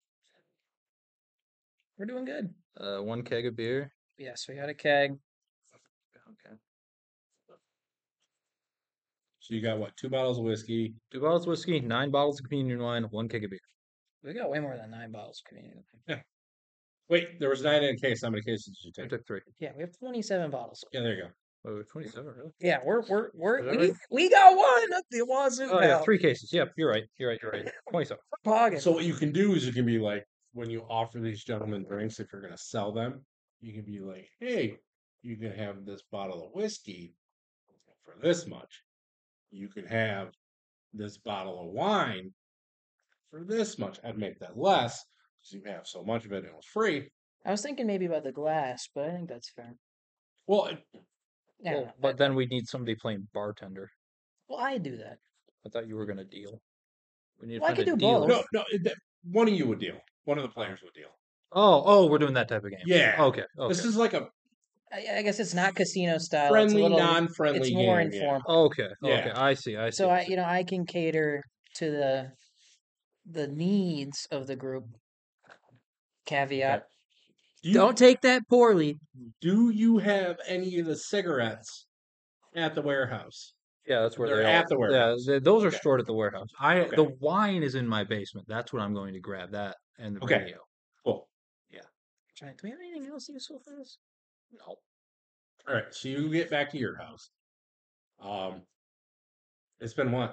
We're doing good. 1 keg of beer. Yes, we got a keg. Okay. So you got what? 2 bottles of whiskey. 2 bottles of whiskey, 9 bottles of communion wine, 1 keg of beer. We got way more than 9 bottles of communion. Wait, there was 9 in a case. How many cases did you I take? took 3. Yeah, we have 27 bottles. Yeah, there you go. Oh, 27, really? Yeah, Is that we got one up the wazoo. Oh, yeah, pal. 3 cases. Yep, you're right. 27. Poggin. So what you can do is you can be like, when you offer these gentlemen drinks, if you're going to sell them, you can be like, hey, you can have this bottle of whiskey for this much. You can have this bottle of wine for this much. I'd make that less because you have so much of it and it was free. I was thinking maybe about the glass, but I think that's fair. Well, Yeah, Well, but then we'd need somebody playing bartender. well, I do that. I thought you were going to deal. We need to Well, I find could a do dealer. both. no, one of you would deal. One of the players would deal. Oh, we're doing that type of game. Yeah. Okay. This is like a I guess it's not casino style. It's a friendly, little, non-friendly it's more game. Yeah. informal. Okay. Yeah. I see. So I can cater to the needs of the group. Caveat: don't take that poorly. Do you have any of the cigarettes at the warehouse? Yeah, that's where They're they at the warehouse. Yeah, those are Okay. stored at the warehouse. Okay. The wine is in my basement. That's what I'm going to grab. That and the Okay. radio. Cool. Do we have anything else useful for this? No. All right. So you get back to your house. It's been what?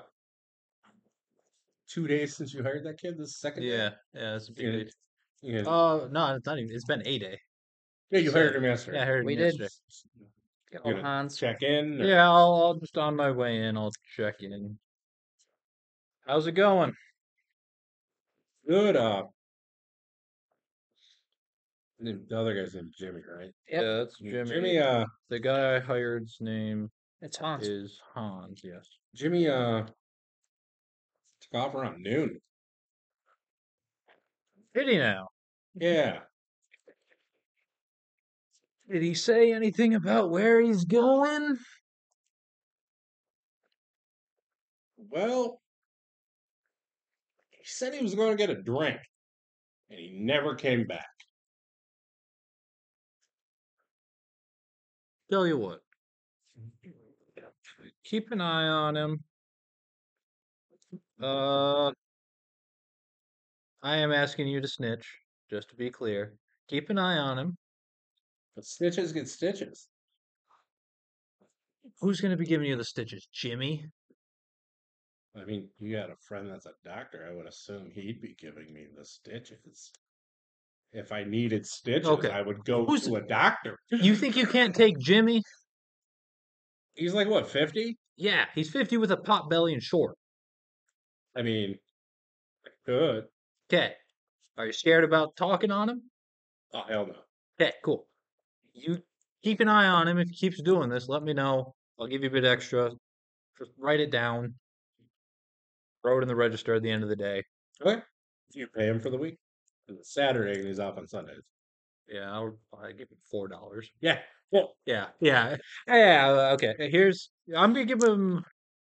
2 days since you hired that kid? This is the second day? Yeah. That's a big Yeah. deal. Yeah. No, it's not even. It's been a day. Yeah, you hired him yesterday. Yeah, I heard We him did. yesterday. Get You all gonna Hans. check in? or- Yeah, I'll just on my way in. I'll check in. How's it going? Good. The other guy's named Jimmy, right? Yep. Yeah, that's Jimmy. Jimmy, The guy I hired's name It's Hans. is Hans. Yes. Jimmy, took off around noon. Did he now? Yeah. Did he say anything about where he's going? Well, he said he was going to get a drink, and he never came back. Tell you what. Keep an eye on him. I am asking you to snitch, just to be clear. Keep an eye on him. But stitches get stitches. Who's going to be giving you the stitches? Jimmy? I mean, you got a friend that's a doctor. I would assume he'd be giving me the stitches. If I needed stitches, Okay. I would go Who's- to a doctor. You think you can't take Jimmy? He's like, what, 50? Yeah, he's 50 with a pot belly and short. I mean, I could. Okay. Are you scared about talking on him? Oh, hell no. Okay, cool. You keep an eye on him. If he keeps doing this, let me know. I'll give you a bit extra. Just write it down. Throw it in the register at the end of the day. Okay. You pay him for the week. 'Cause it's Saturday and he's off on Sundays. Yeah, I'll probably give him $4. Yeah. Well, Yeah. Okay. I'm gonna give him.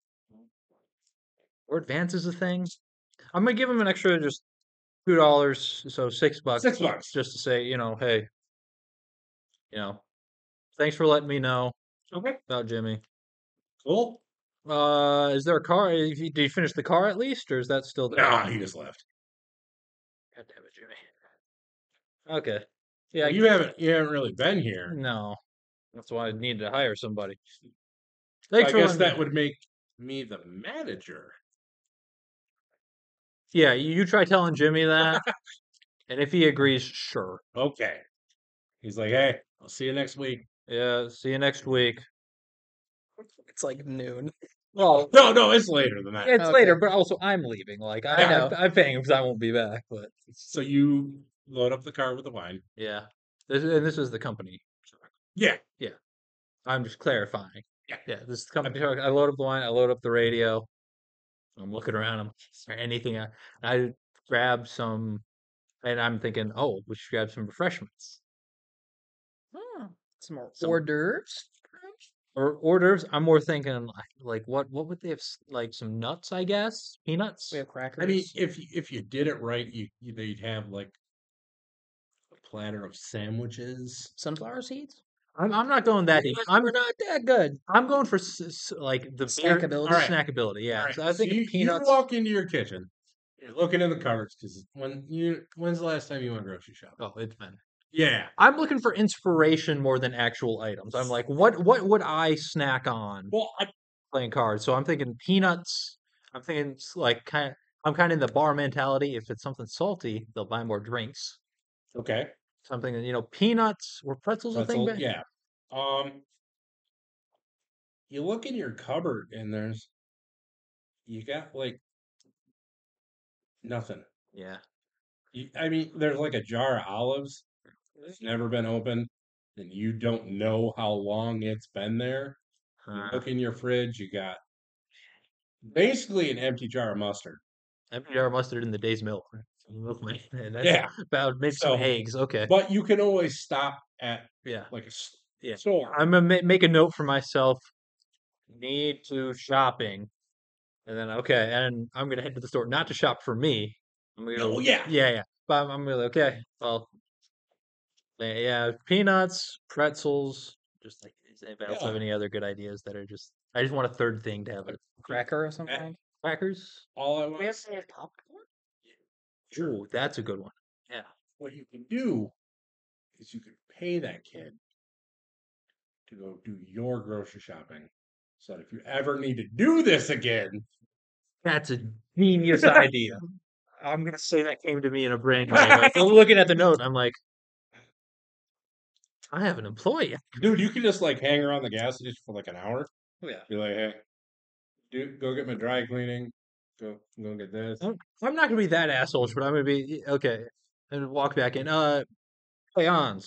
Or advance is a thing. I'm gonna give him an extra just $2, so $6. $6. Just to say, hey, thanks for letting me know Okay. about Jimmy. Cool. Is there a car? Did you finish the car at least, or is that still there? No, he just left. God damn it, Jimmy. Okay. Yeah. Well, you haven't really been here. No. That's why I needed to hire somebody. I Thanks for guess letting me- that would make me the manager. Yeah, you try telling Jimmy that, and if he agrees, sure. Okay. He's like, hey, I'll see you next week. Yeah, see you next week. It's like noon. Well, No, it's later than that. it's Okay. later, but also I'm leaving. Like I know. I'm paying him because I won't be back. But So you load up the car with the wine. yeah, this is the company. Yeah. I'm just clarifying. Yeah. This is the company truck. I load up the wine. I load up the radio. I'm looking around. Is there anything? I grab some, and I'm thinking, oh, we should grab some refreshments Some more Some- hors d'oeuvres. or hors d'oeuvres. I'm more thinking like what would they have? Like some nuts, I guess. Peanuts. We have crackers. I mean, if you did it right, they'd have like a platter of sandwiches. sunflower seeds. I'm not going that deep. I'm We're not that good. I'm going for like the beer- Snackability. All right. snackability. Yeah, All right, so I think you peanuts. walk into your kitchen. You're looking in the cupboards because when's the last time you went grocery shopping? Oh, it's been. Yeah. I'm looking for inspiration more than actual items. I'm like, what would I snack on Well, playing cards? So I'm thinking peanuts. I'm thinking I'm kind of in the bar mentality. If it's something salty, they'll buy more drinks. okay. Something peanuts or pretzels a thing. Pretzel, yeah. You look in your cupboard and you got like nothing. Yeah. I mean, there's like a jar of olives. It's never been opened, and you don't know how long it's been there. You look in your fridge, you got basically an empty jar of mustard. Empty jar of mustard in the day's milk. And that's Yeah. about maybe So- some eggs. Okay. But you can always stop at Yeah. like a Yeah. store. I'm gonna make a note for myself. Need to shopping, and then okay, and I'm gonna head to the store not to shop for me. I'm gonna Oh, yeah. yeah. But I'm really okay. Well, yeah, peanuts, pretzels. Just like, does anybody else have Yeah. any other good ideas that are just? I just want a third thing to have it. Cracker or something. Crackers. All I want. popcorn. Ooh, that's a good one. What you can do is you can pay that kid to go do your grocery shopping. So that if you ever need to do this again, That's a genius idea. I'm gonna say that came to me in a brain. I'm looking at the note. I'm like, I have an employee. dude, you can just like hang around the gas station for like an hour. Yeah. Be like, hey, dude, go get my dry cleaning. Go get this. I'm not gonna be that asshole, but I'm gonna be okay. And walk back in. Hey Hans,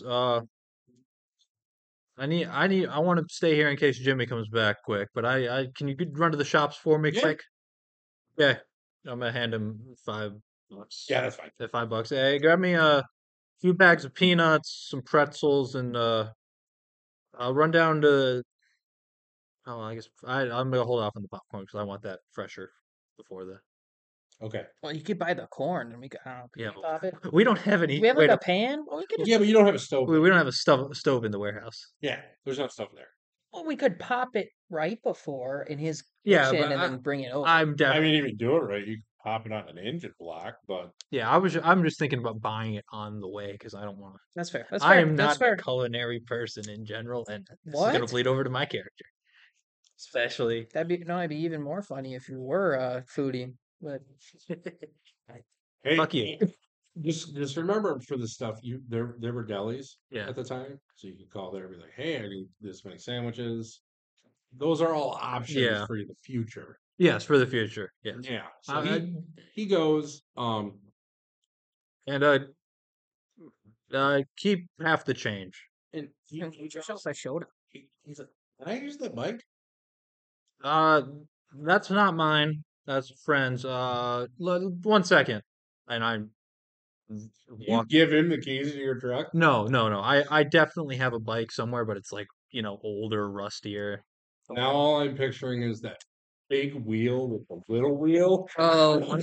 I want to stay here in case Jimmy comes back quick, but can you run to the shops for me Yeah. quick? Yeah, I'm gonna hand him $5. Yeah, that's fine. $5. Hey, grab me a few bags of peanuts, some pretzels, and I'll run down to. Oh, I guess I'm gonna hold off on the popcorn because I want that fresher before the. Okay. Well, you could buy the corn and we could, Yeah, we pop it. we don't have Do any. we have like Wait, a pan? Well, we could just, Yeah, but you don't have a stove. we don't have a stove in the warehouse. Yeah, there's no stove there. well, we could pop it right before in his Yeah, kitchen but and then bring it over. I'm I definitely. mean, if you do it right, you can pop it on an engine block, but Yeah, I'm just thinking about buying it on the way because I don't want to. That's fair. That's I fair. am That's not a fair. culinary person in general, and this is gonna What? bleed over to my character, especially. It'd be even more funny if you were a foodie. But hey, Fuck you. just remember for the stuff there were delis Yeah. at the time, so you could call there and be like, "Hey, I need this many sandwiches." Those are all options Yeah. for the future. Yes, for the future. Yes. Yeah. So I, he goes, and keep half the change. and I showed up. he's like, "Can I use the bike?" Uh, that's not mine. That's friends. 1 second, and I You walk. give him the keys to your truck. No, no, no. I definitely have a bike somewhere, but it's like older, rustier. Now all I'm picturing is that big wheel with the little wheel. Oh,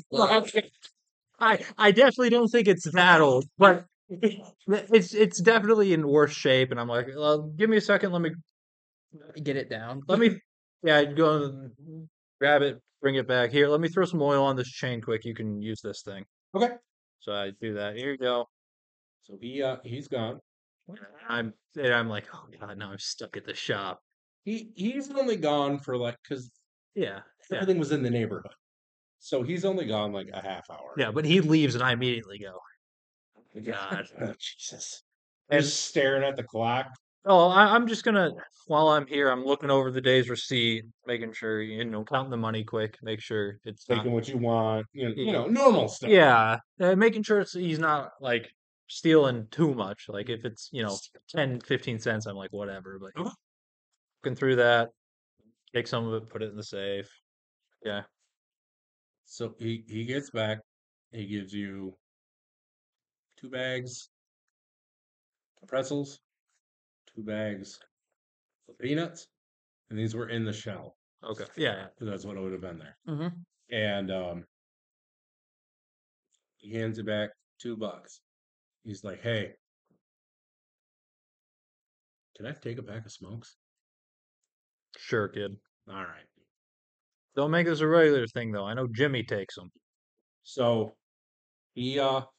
I definitely don't think it's that old, but it's definitely in worse shape. And I'm like, give me a second. get it down. Let me yeah go and grab it, bring it back here. Let me throw some oil on this chain quick. You can use this thing. Okay. So I do that. Here you go. So he's gone. I'm like, oh god, now I'm stuck at the shop. He's only gone for like because Yeah, yeah, everything was in the neighborhood. So he's only gone like a half hour. yeah. But he leaves, and I immediately go. God. Oh, Jesus. And Just staring at the clock. oh, I'm just gonna while I'm here, I'm looking over the day's receipt, making sure counting the money quick, make sure it's not. Taking what you want, Yeah, normal stuff. yeah, making sure he's not like stealing too much. Like if it's 10, 15 cents, I'm like whatever. But Okay. looking through that, take some of it, put it in the safe. Yeah, So he gets back. He gives you 2 bags of pretzels, 2 bags of peanuts, and these were in the shell. okay, yeah, So that's what it would have been there. Mm-hmm. And he hands it back $2. He's like, "Hey, can I take a pack of smokes?" sure, kid. All right. Don't make this a regular thing though. I know Jimmy takes them. So he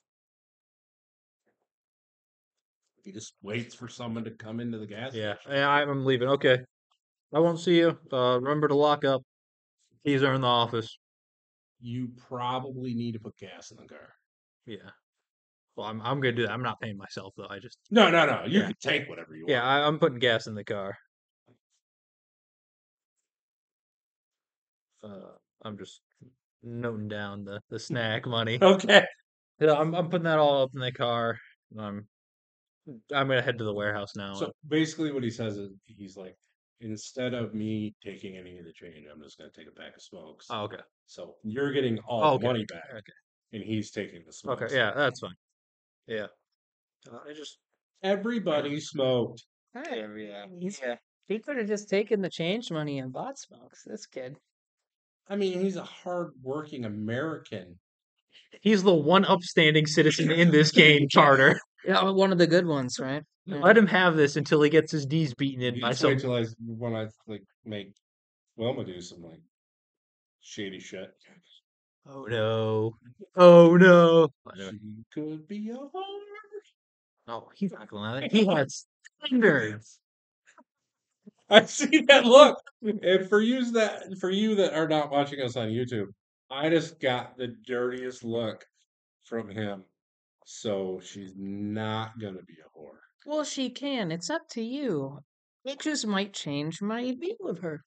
he just waits for someone to come into the gas Yeah, station. yeah, I'm leaving. Okay, I won't see you. Remember to lock up. Keys are in the office. You probably need to put gas in the car. Yeah. Well, I'm gonna do that. I'm not paying myself though. I just No, no, no. You yeah, can take whatever you yeah. want. I'm putting gas in the car. I'm just noting down the snack money. Okay. Yeah, I'm putting that all up in the car. I'm I'm gonna head to the warehouse now. So basically, what he says is he's like, instead of me taking any of the change, I'm just going to take a pack of smokes. Oh, okay. So you're getting all Oh, the okay. money back, Okay. and he's taking the smokes. Okay. Yeah, that's fine. Yeah. I just Everybody smoked. Hey, yeah. He could have just taken the change money and bought smokes. This kid. I mean, he's a hard-working American. he's the one upstanding citizen in this game, Carter. Yeah, one of the good ones, right? Yeah. Let him have this until he gets his D's beaten in You by just some. wait till when I like make Wilma do some like shady shit. Oh no! Oh no! She could be a whore. Oh, he's not gonna allow that. He has standards. I see that look. And for you that are not watching us on YouTube, I just got the dirtiest look from him. So she's not gonna be a whore. Well, she can. It's up to you. It just might change my view of her.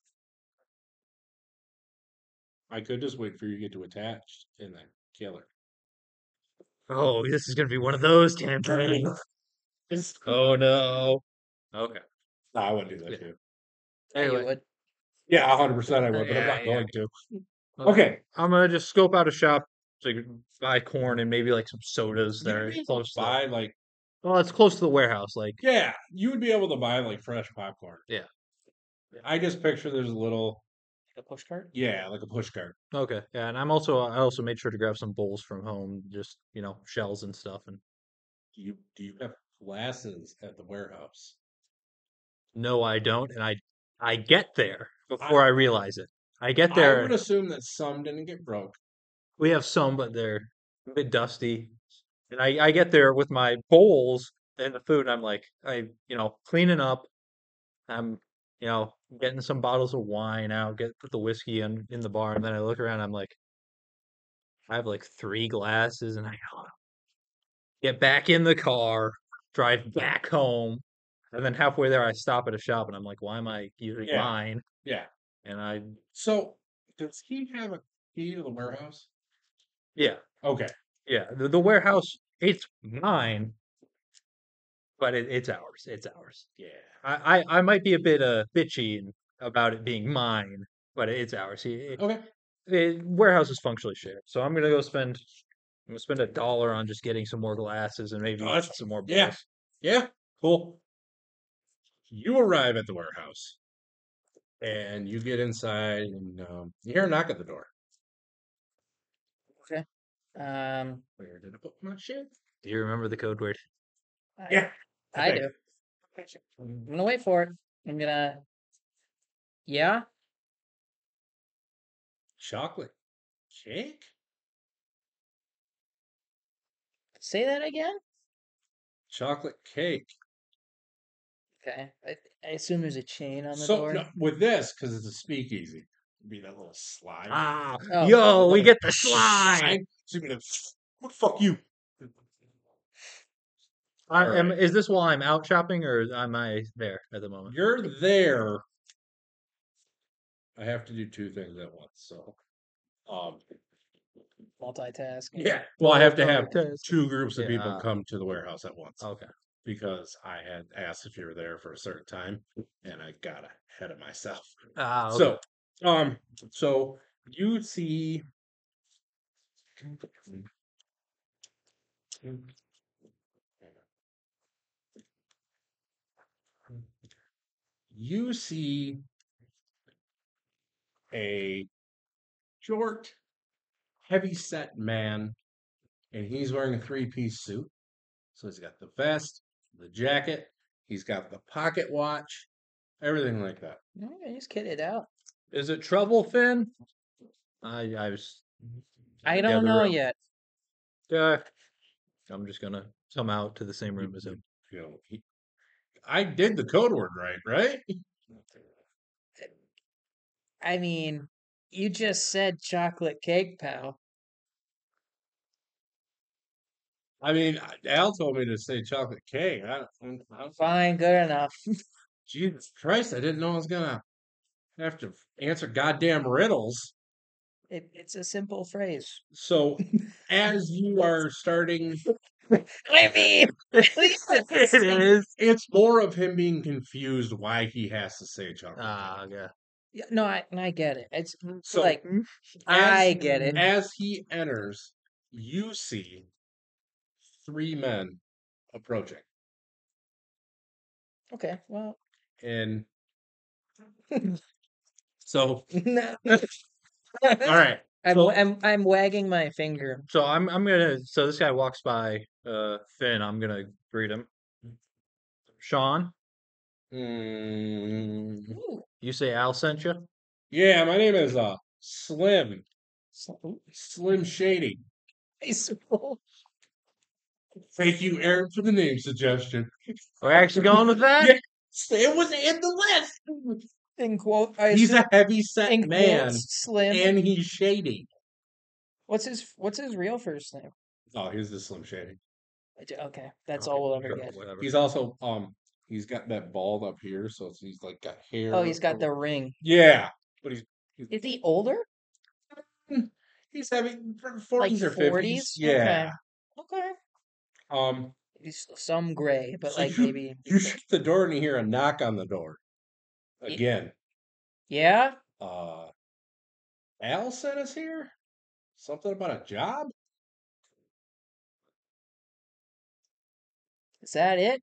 I could just wait for you to get to attached and then kill her. Oh, this is gonna be one of those campaigns. Oh no. Okay. No, I wouldn't do that Yeah. to you. Yeah, you Anyway. would. Yeah, 100% I would, but I'm Yeah, not yeah. going to. Okay. Okay. I'm gonna just scope out a shop to buy corn and maybe like some sodas that You'd are be able to close to. buy, like, Well, it's close to the warehouse. Like, yeah, you would be able to buy, like, fresh popcorn. yeah. I just picture there's a little, A push cart? yeah, like a push cart. Okay. Yeah, and I also made sure to grab some bowls from home, just shells and stuff. And Do you have glasses at the warehouse? no, I don't. And I get there I before I realize it. I get I would there. assume that some didn't get broke. We have some, but they're a bit dusty. And I get there with my bowls and the food, and I'm like, cleaning up. I'm, getting some bottles of wine out, put the whiskey in the bar, and then I look around, I'm like, I have like 3 glasses, and I go, get back in the car, drive back home, and then halfway there I stop at a shop, and I'm like, why am I using Yeah, mine? yeah. And I, So, does he have a key to the warehouse? yeah, Okay. yeah, the warehouse, it's mine, but it's ours. It's ours. Yeah. I might be a bit bitchy about it being mine, but it's ours. Okay. The warehouse is functionally shared, so I'm gonna spend $1 on just getting some more glasses and maybe Oh, that's some more yeah. bowls. Yeah. Cool. You arrive at the warehouse and you get inside and you hear a knock at the door. Okay. Where did I put my shit? Do you remember the code word? I, Yeah. I think. do. I'm gonna wait for it. I'm gonna. Yeah. Chocolate cake? Say that again. Chocolate cake. Okay. I assume there's a chain on the So door. no, with this, because it's a speakeasy, it'd be that little slide. Ah, Oh. yo, we Little get the slide. So you'd be like, "What fuck you?" All right. Is this while I'm out shopping or am I there at the moment? You're there. I have to do two things at once, so um Multitask. yeah. Well, I have to have Multitask. two groups of Yeah, people come to the warehouse at once Okay. because I had asked if you were there for a certain time and I got ahead of myself. Ah, okay. So you see you see a short, heavy-set man, and he's wearing a three-piece suit. So he's got the vest, the jacket, he's got the pocket watch, everything like that. Okay, just kid it out. Is it trouble, Finn? I was. I the don't other know room. yet. I'm just gonna come out to the same room as him. You know, I did the code word right? I mean, you just said chocolate cake, pal. I mean, Al told me to say chocolate cake. I'm Fine, good enough. Jesus Christ, I didn't know I was gonna have to answer goddamn riddles. It's a simple phrase. So, as you are starting, I mean, at least it's It is. it's more of him being confused why he has to say chocolate Ah, cake. okay. Yeah, no, I get it. It's So, like I get it. As he enters, you see 3 men approaching, Okay, well, and so no. all right. So I'm wagging my finger. So so this guy walks by Finn, I'm gonna greet him. Sean, mm, Ooh, you say Al sent you? yeah, my name is Slim ooh, Slim Shady. nice. Thank you, Aaron, for the name suggestion. We're actually going with that? Yeah, it was in the list. In quote, I He's assume, a heavy set in man, quotes, slim. and he's shady. What's his real first name? Oh, he's the Slim Shady. Okay, that's Okay, all we'll ever sure, get. whatever. He's also he's got that bald up here, so he's like got hair. Oh, he's got the ring. Yeah, but Is he older? he's having Like 40s or 40s? 50s. Yeah. Okay. Um, some gray, but So like maybe. you shut the door and you hear a knock on the door Y- again. Yeah, Uh, Al sent us here. Something about a job. is that it?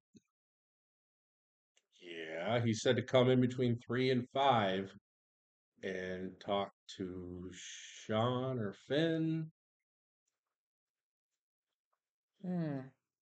Yeah, he said to come in between 3 and 5 and talk to Sean or Finn. Hmm.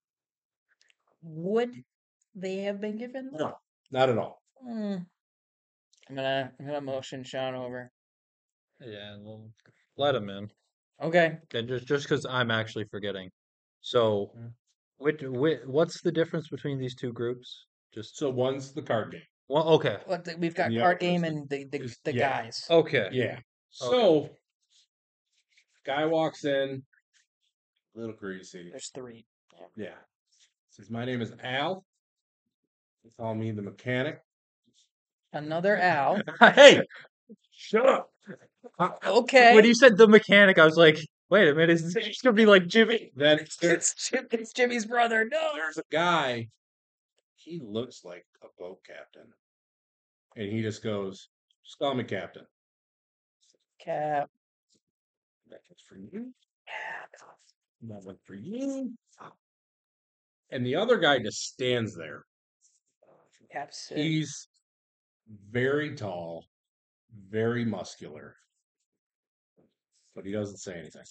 Would they have been given? No, not at all. Hmm. I'm gonna motion Sean over. Yeah, well, let him in. Okay. And just because I'm actually forgetting. So, Yeah. what's the difference between these two groups? Just So one's the card game. well, okay, We've And got the card other one is game and the yeah, guys. okay, yeah. okay. So guy walks in, a little greasy. There's 3. Yeah. Yeah. Says, my name is Al. They call me the mechanic. Another Al. Hey, Shut up. Okay. when you said the mechanic, I was like, wait a minute, is this gonna be like Jimmy? Then It's Jimmy's brother. No. there's a guy. He looks like a boat captain. And he just goes, just call me captain. Cap. That one's for you. That one for you. And the other guy just stands there. Cap sick. He's very tall, very muscular, but he doesn't say anything.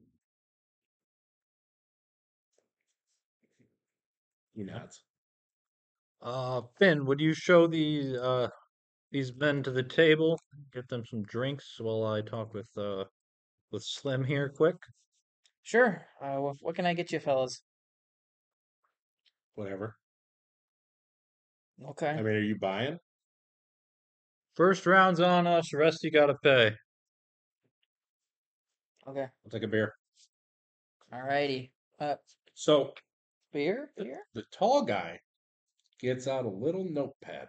He nods. Finn, would you show these men to the table? Get them some drinks while I talk with Slim here, quick. Sure. What can I get you, fellas? Whatever. Okay. I mean, are you buying? First round's on us. The rest you gotta pay. Okay. I'll take a beer. Alrighty. So Beer? Beer? the tall guy gets out a little notepad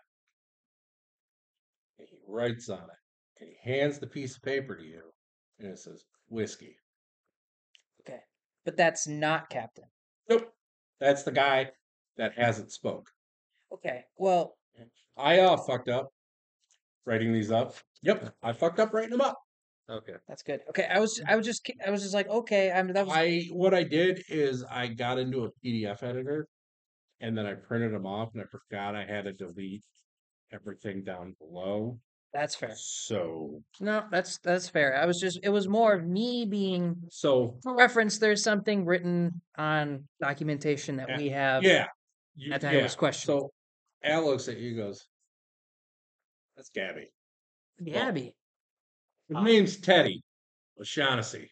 and he writes on it and he hands the piece of paper to you and it says whiskey. Okay. But that's not Captain. Nope. That's the guy that hasn't spoke. Okay. Well, I fucked up writing these up. Yep, I fucked up writing them up. Okay. that's good. Okay. I was just like, okay. That was What I did is I got into a PDF editor and then I printed them off and I forgot I had to delete everything down below. that's fair. So No, that's fair. It was more of me being so for reference. There's something written on documentation that we have. yeah. That I was questioning. So Al looks at you and goes, that's Gabby. Gabby. His name's Teddy O'Shaughnessy.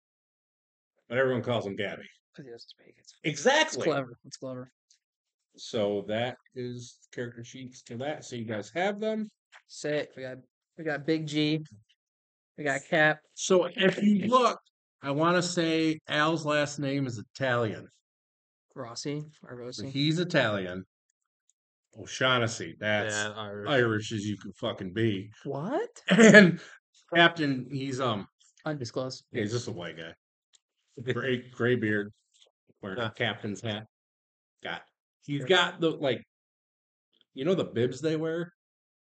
But everyone calls him Gabby. Because he doesn't speak. It's Exactly. clever. It's clever. So that is character sheets to that. So you guys have them. Sick. We got Big G. We got Cap. So if you look, I want to say Al's last name is Italian. Rossi or So Rossi. he's Italian. O'Shaughnessy, that's Yeah, Irish. Irish as you can fucking be. What? And Captain, he's Undisclosed. yeah, he's just a white guy. Gray beard, wearing a captain's hat. He's got the like, you know the bibs they wear,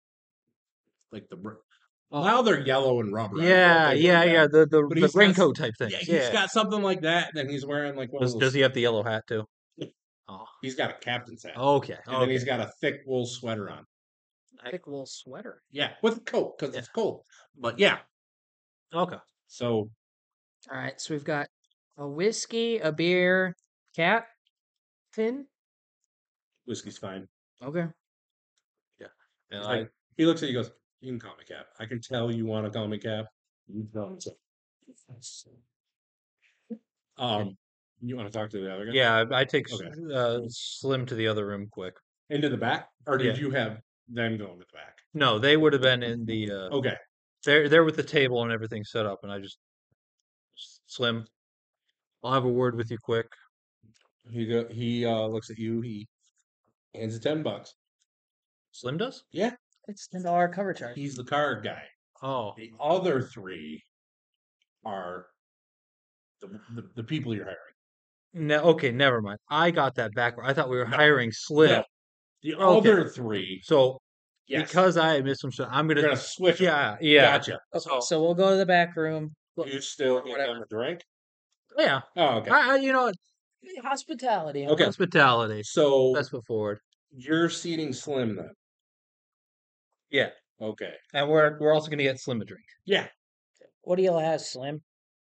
like now they're yellow and rubber. I don't know if Yeah, they yeah, wear yeah. that. The But he's got raincoat type things. Yeah, he's Yeah. got something like that. Then he's wearing like one of Does those. he have the yellow hat too? Yeah. Oh, He's got a captain's hat, okay. and then he's got a thick wool sweater on. Thick wool sweater. Yeah, with a coat because Yeah. it's cold. But yeah, Okay. so All right. So we've got a whiskey, a beer, Captain. whiskey's fine. Okay. And He's like, he looks at you, goes, "You can call me Cap. I can tell you want to call me Cap. You don't." You want to talk to the other guy? yeah, I take Okay. Slim to the other room quick. Into the back, or did Yeah. you have them going to the back? No, they would have been in the. Okay. They're with the table and everything set up, and I just Slim. I'll have a word with you quick. He looks at you. He hands you $10. Slim does? Yeah, It's $10 cover charge. he's the card guy. Oh, The other 3 are the people you're hiring. No, okay, never mind. I got that backward. I thought we were hiring Slim. No, the Okay. other three, So yes, because I missed some shit, I'm we're gonna. gonna switch 'em. Yeah. Gotcha. Okay, so we'll go to the back room. You still get Whatever. them a drink? Yeah. Oh, okay. You know what? Hospitality. Okay. Hospitality. So Best foot forward. you're seating Slim then? Yeah. Okay. And we're also gonna get Slim a drink. Yeah. What do y'all have, Slim?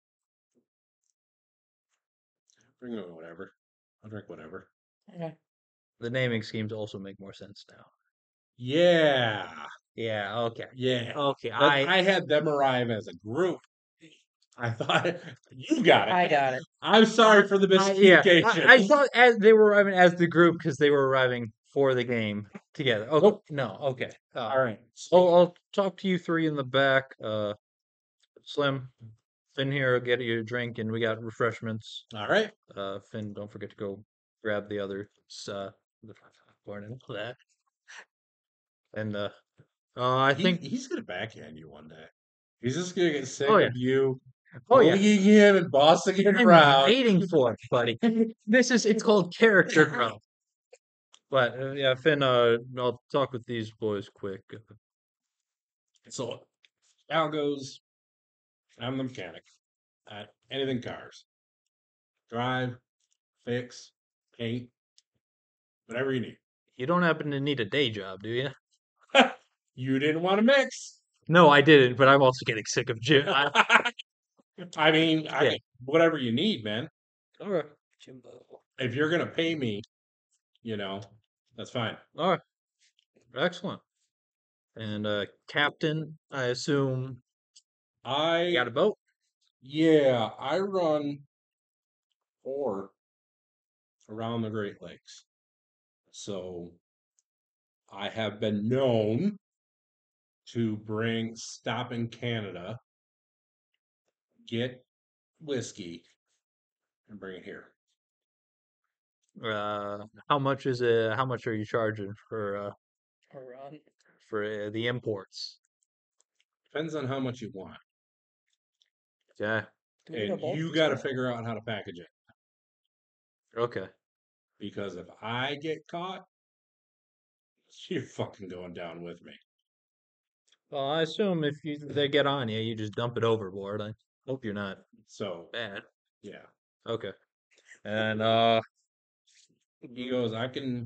Bring me whatever. I'll drink whatever. Okay. The naming schemes also make more sense now. Yeah. Yeah. Okay. Yeah. Okay. But I had them arrive as a group. I thought you got it. I got it. I'm sorry for the Yeah. miscommunication. I thought as they were arriving as the group because they were arriving for the game together. Okay. Nope. No. Okay. All right. I'll talk to you three in the back. Slim, Finn here, get you a drink, and we got refreshments. All right. Finn, don't forget to go grab the other the popcorn and all that. And I think he's gonna backhand you one day. He's just gonna get sick Oh, yeah. of you Oh, yeah. bullying him and bossing him I'm around. waiting for it, buddy. It's called character growth. But yeah, Finn, I'll talk with these boys quick. So how it goes? I'm the mechanic at anything cars. Drive, fix, paint, whatever you need. You don't happen to need a day job, do you? You didn't want to mix. No, I didn't, but I'm also getting sick of Jim. I mean, Yeah. whatever you need, man. All right. Jimbo. If you're gonna pay me, that's fine. All right. Excellent. And Captain, I assume you got a boat? Yeah, I run 4 around the Great Lakes. So I have been known to stop in Canada, get whiskey, and bring it here. How much is it? How much are you charging A run. for the imports? Depends on how much you want. Yeah. Do we need a And bolt you this got to time? figure out how to package it. Okay. Because if I get caught, you're fucking going down with me. Well, I assume if they get on you, you just dump it overboard. I hope you're not So, bad. yeah. Okay. And He goes, I can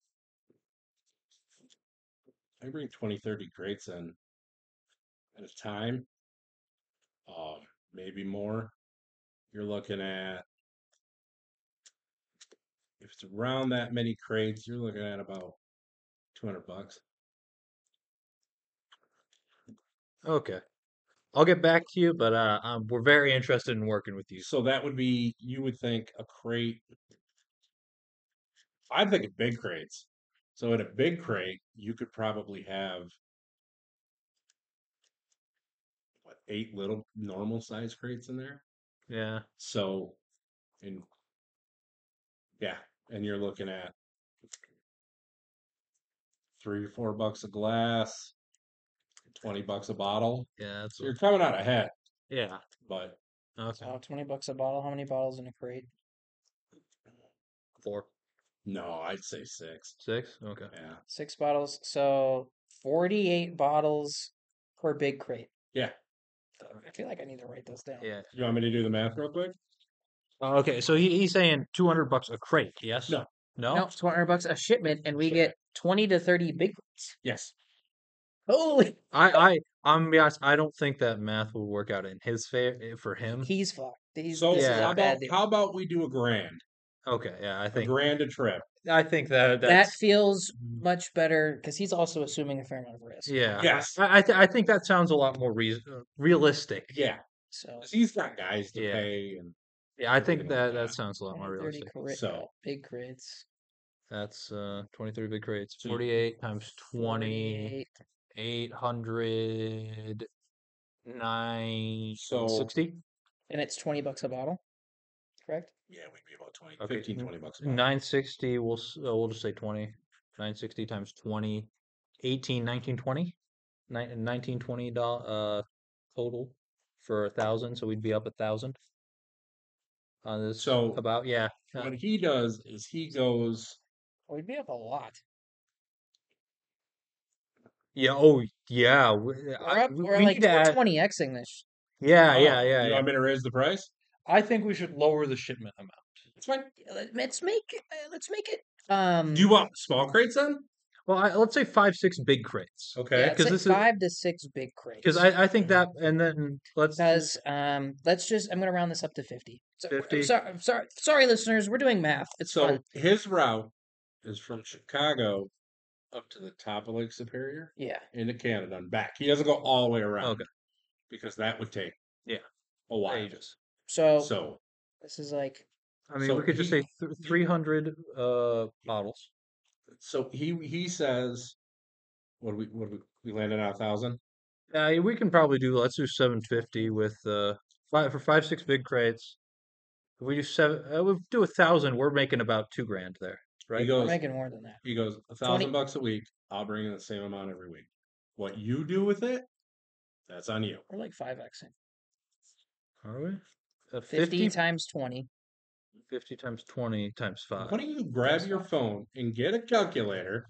bring 20, 30 crates in at a time. Maybe more. You're looking at, if it's around that many crates, you're looking at about $200. okay. I'll get back to you, but we're very interested in working with you. So that would be, you would think a crate. I'm thinking big crates. So in a big crate, you could probably have 8 little normal size crates in there. Yeah. So, and yeah, and you're looking at $3 or $4 a glass, $20 a bottle. Yeah. That's So you're coming out ahead, yeah. but Okay. So $20 a bottle. How many bottles in a crate? 4, no, I'd say 6. 6. Okay. Yeah, 6 bottles. So 48 bottles per big crate. yeah. I feel like I need to write this down. Yeah. You want me to do the math real quick? Okay. So he's saying $200 a crate. Yes. No. No. No, it's $200 a shipment, and we get 20 to 30 big crates. Yes. Holy! I'm gonna be honest. I don't think that math would work out in his favor for him. He's fucked. So This is Yeah. a bad deal. how about we do a grand? Okay. Yeah. A grand a trip. I think that That that's feels much better because he's also assuming a fair amount of risk. yeah. Yes. I think that sounds a lot more realistic. Yeah. So 'Cause he's got guys to Yeah. pay and Yeah. I think everything like that that. sounds a lot more 30 realistic. So- big crates. That's 23 big crates. So- 48 times 20. 48. 800 So 960 And it's $20 a bottle, correct? yeah, we'd be about 20, Okay. 15, $20 a bottle. 960 we'll just say 20 960 times 20 18 19 20 19 20 total for 1,000, so we'd be up 1,000. on this. So About yeah. what he does is he goes. We'd be up a lot. Yeah. Oh yeah. We're We like need to add. 20xing this. Yeah. Oh, Yeah. Yeah. you Yeah. want me to raise the price? I think we should lower the shipment amount. It's fine. Let's make it. Do you want small crates then? Well, let's say 5, 6 big crates. Okay. Yeah, it's Because like this is 5 to 6 big because crates. I think that, and then let's Because let's just I'm gonna round this up to 50. So, 50. sorry, listeners, we're doing math. It's So fun. his route is from Chicago up to the top of Lake Superior Yeah. into Canada and back. He doesn't go all the way around. Okay. Because that would take Yeah. a while. Ages. So So this is like I mean, So we could just he- say 300 bottles. he says what do we landed on 1,000? We can probably do. Let's do 750 with for 5, 6 big crates. If we do we do 1,000. We're making about $2,000 there, He right? we're goes making more than that. he goes $1,000 a week. I'll bring in the same amount every week. What you do with it, that's on you. We're like 5xing. Are we? 50 times 20. 50 times 20 times 5. Why don't you grab your phone and get a calculator?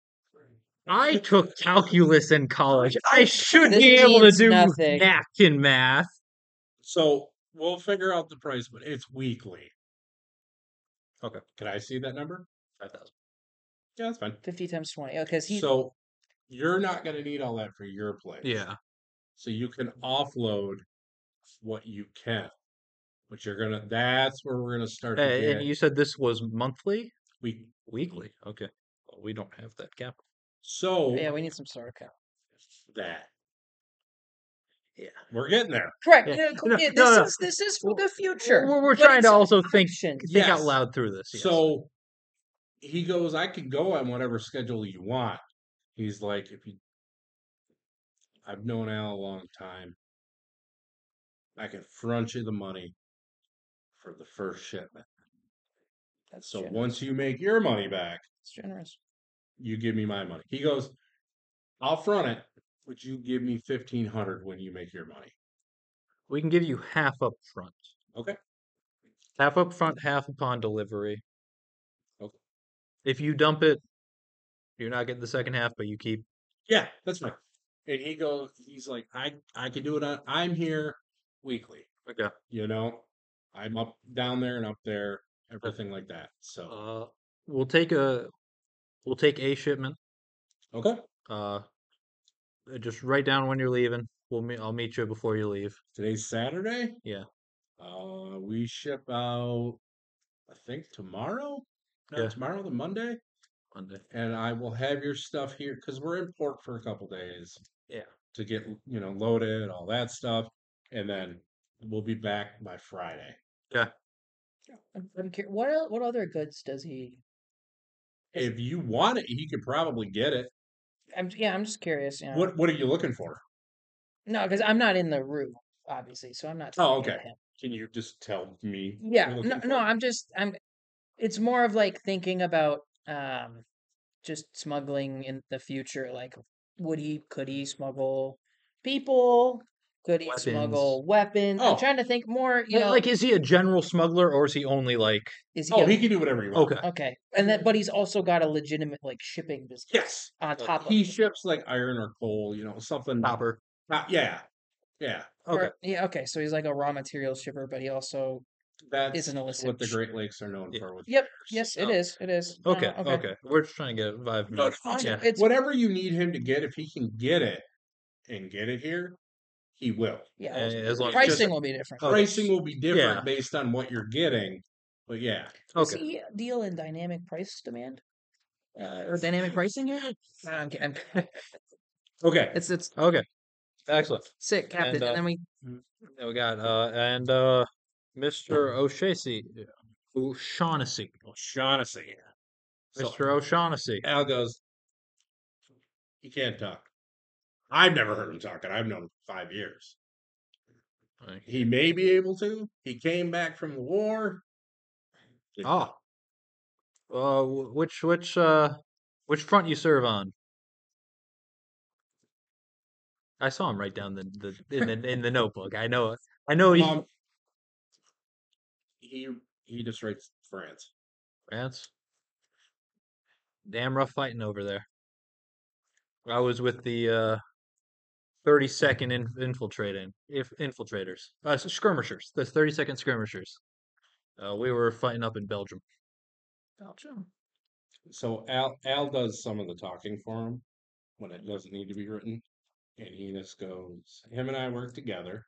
I took calculus in college. I should This be able to means do nothing. napkin math. So we'll figure out the price, but it's weekly. Okay. Can I see that number? 5,000. Yeah, that's fine. 50 times 20. Oh, because he's So you're not going to need all that for your place. Yeah. So you can offload what you can. But that's where we're gonna start to And get you said this was monthly? week. Weekly. Okay. Well, we don't have that capital. So yeah, we need some starter cap. that Yeah. we're getting there. Correct. Yeah. Yeah, No, this no, no. is for the future. We're But trying it's to also an think option. out Yes. loud through this. Yes. So he goes, I can go on whatever schedule you want. He's like, I've known Al a long time. I can front you the money for the first shipment. That's So generous. once you make your money back, It's generous. you give me my money. He goes, I'll front it, but you give me 1,500 when you make your money. We can give you half up front. Okay. Half up front, half upon delivery. Okay. If you dump it, you're not getting the second half, but you keep. Yeah, that's fine. And he's like, I can do it I'm here weekly. Okay. You know? I'm up down there and up there, everything like that. So We'll take a shipment. okay. Just write down when you're leaving. I'll meet you before you leave. Today's Saturday. Yeah. We ship out I think tomorrow. No, Yeah. tomorrow, the Monday. Monday. And I will have your stuff here because we're in port for a couple days. Yeah. To get loaded, all that stuff, and then we'll be back by Friday. Yeah. I'm curious. What other goods does he? If you want it, he could probably get it. I'm just curious. You know. What are you looking for? No, because I'm not in the room, obviously, so I'm not. Oh, talking to okay. him. Can you just tell me? what Yeah. you're No. looking No. for? I'm. It's more of like thinking about just smuggling in the future. Like, could he smuggle people? Could he Weapons. smuggle weapons? Oh. I'm trying to think more. You know, Like, is he a general smuggler or is he only like? is he? Oh, he can do whatever you want. Okay. Okay, and then but he's also got a legitimate like shipping business. Yes. On top of He it. ships like iron or coal, something. Copper. Yeah. Yeah. Okay. Yeah. Okay. So he's like a raw materials shipper, but he also That's is an illicit. what the Great Lakes are known for. With Yep. theirs. Yes, it So- is. It is. No, Okay. no, Okay. We're just trying to get a vibe. No, no, no, Yeah. it's Whatever you need him to get, if he can get it and get it here, he will. yeah. As long as Pricing just- will be different. Okay. Pricing will be different Yeah. based on what you're getting, but yeah. Does Okay. he deal in dynamic price demand? Or dynamic pricing here? Nah, I'm kidding. Okay. It's Okay. Excellent. sick, Captain. And, And then we Then we got Mr. O'Shaughnessy. O'Shaughnessy. Shaughnessy. So Mr. O'Shaughnessy. Al goes, he can't talk. I've never heard him talk, and I've known him for 5 years. He may be able to. He came back from the war. Oh. Which front you serve on? I saw him write down in the notebook. I know he Um, he just writes France. France. Damn rough fighting over there. I was with the 32nd infiltrators, skirmishers. The 32nd skirmishers. We were fighting up in Belgium. Belgium. So Al does some of the talking for him when it doesn't need to be written, and he just goes. Him and I work together.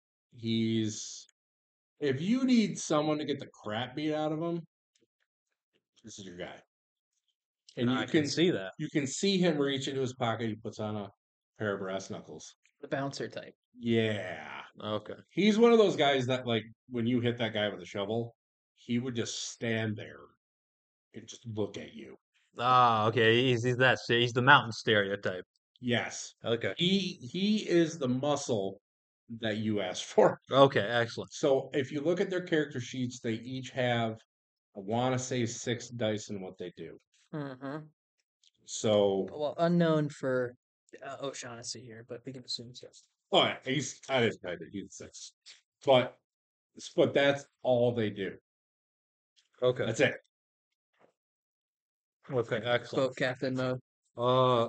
If you need someone to get the crap beat out of him, this is your guy. And I can see that. you can see him reach into his pocket. He puts on a pair of brass knuckles. The bouncer type. Yeah, Okay. he's one of those guys that like when you hit that guy with a shovel, he would just stand there and just look at you. Ah, okay. He's the mountain stereotype. Yes, Okay. he is the muscle that you asked for. Okay, excellent. So if you look at their character sheets, they each have, I want to say 6 dice in what they do. Mm-hmm. So, Well, unknown for O'Shaughnessy here, but we can assume so. oh, yeah, I didn't type it. He's 6, but that's all they do. Okay. That's it. Okay, excellent. Boat captain mode. Uh,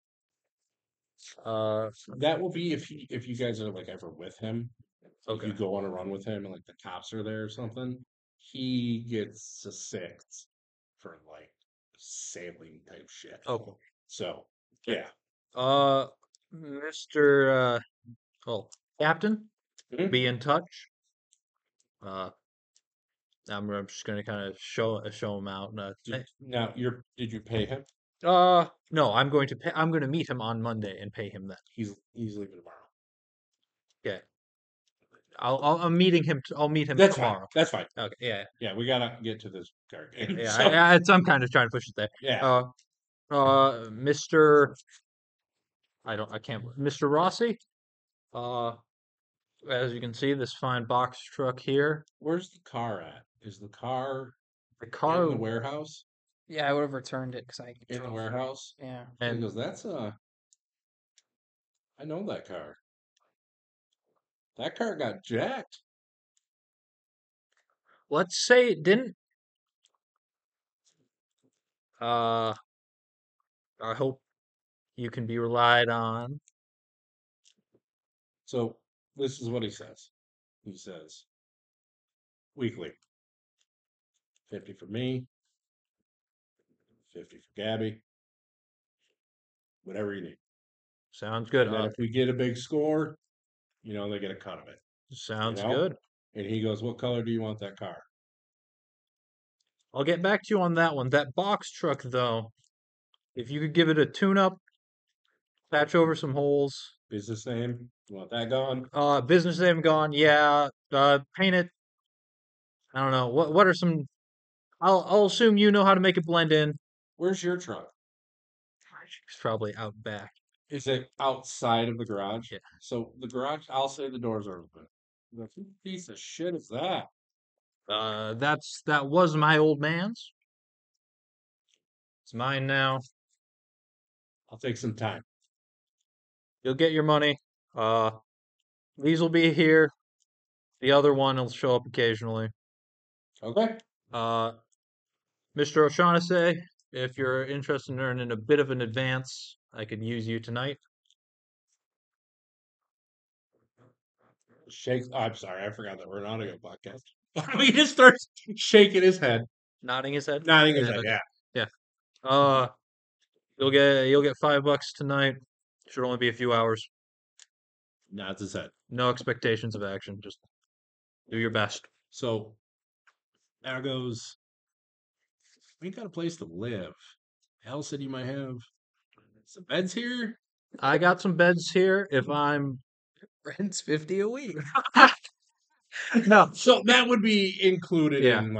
That will be if you guys are like ever with him. If okay. you go on a run with him and like the cops are there or something, he gets a 6 for like sailing type shit. Okay. So yeah. Mr. Captain, Mhm. be in touch. I'm just gonna kind of show him out. Now did you pay him? No, I'm going to pay. I'm going to meet him on Monday and pay him then. He's leaving tomorrow. Okay. I'm meeting him. I'll meet him That's tomorrow. fine. That's fine. Okay. Yeah. Yeah, we gotta get to this card game. Yeah. So, I'm kind of trying to push it there. yeah. Mr. I can't. Mr. Rossi. As you can see, this fine box truck here. Where's the car at? Is the car The car in the warehouse? Yeah, I would have returned it because I In the warehouse? Yeah. And he goes, I know that car. That car got jacked. let's say it didn't. I hope you can be relied on. So this is what he says. He says, weekly. 50 for me. 50 for Gabby. Whatever you need. Sounds good. And then if we get a big score, they get a cut of it. Sounds know? good. And he goes, what color do you want that car? I'll get back to you on that one. That box truck, though, if you could give it a tune-up, patch over some holes. Business name? You want that gone? Business name gone. Yeah. Paint it. I don't know. What are some? I'll assume you know how to make it blend in. Where's your truck? It's probably out back. Is it outside of the garage? Yeah. So the garage, I'll say the doors are open. What piece of shit is that? That was my old man's. It's mine now. I'll take some time. You'll get your money. These will be here. The other one will show up occasionally. Okay. Mr. O'Shaughnessy, if you're interested in earning a bit of an advance, I could use you tonight. I'm sorry, I forgot that we're an audio podcast. He just starts shaking his head, Nodding his head. nodding his head. Okay. Yeah. You'll get $5 tonight. Should only be a few hours. Nods his head. No expectations of action. Just do your best. So now goes. We ain't got a place to live. Al said you might have some beds here. I got some beds here. If I'm Rent's 50 a week. no, So that would be included Yeah. in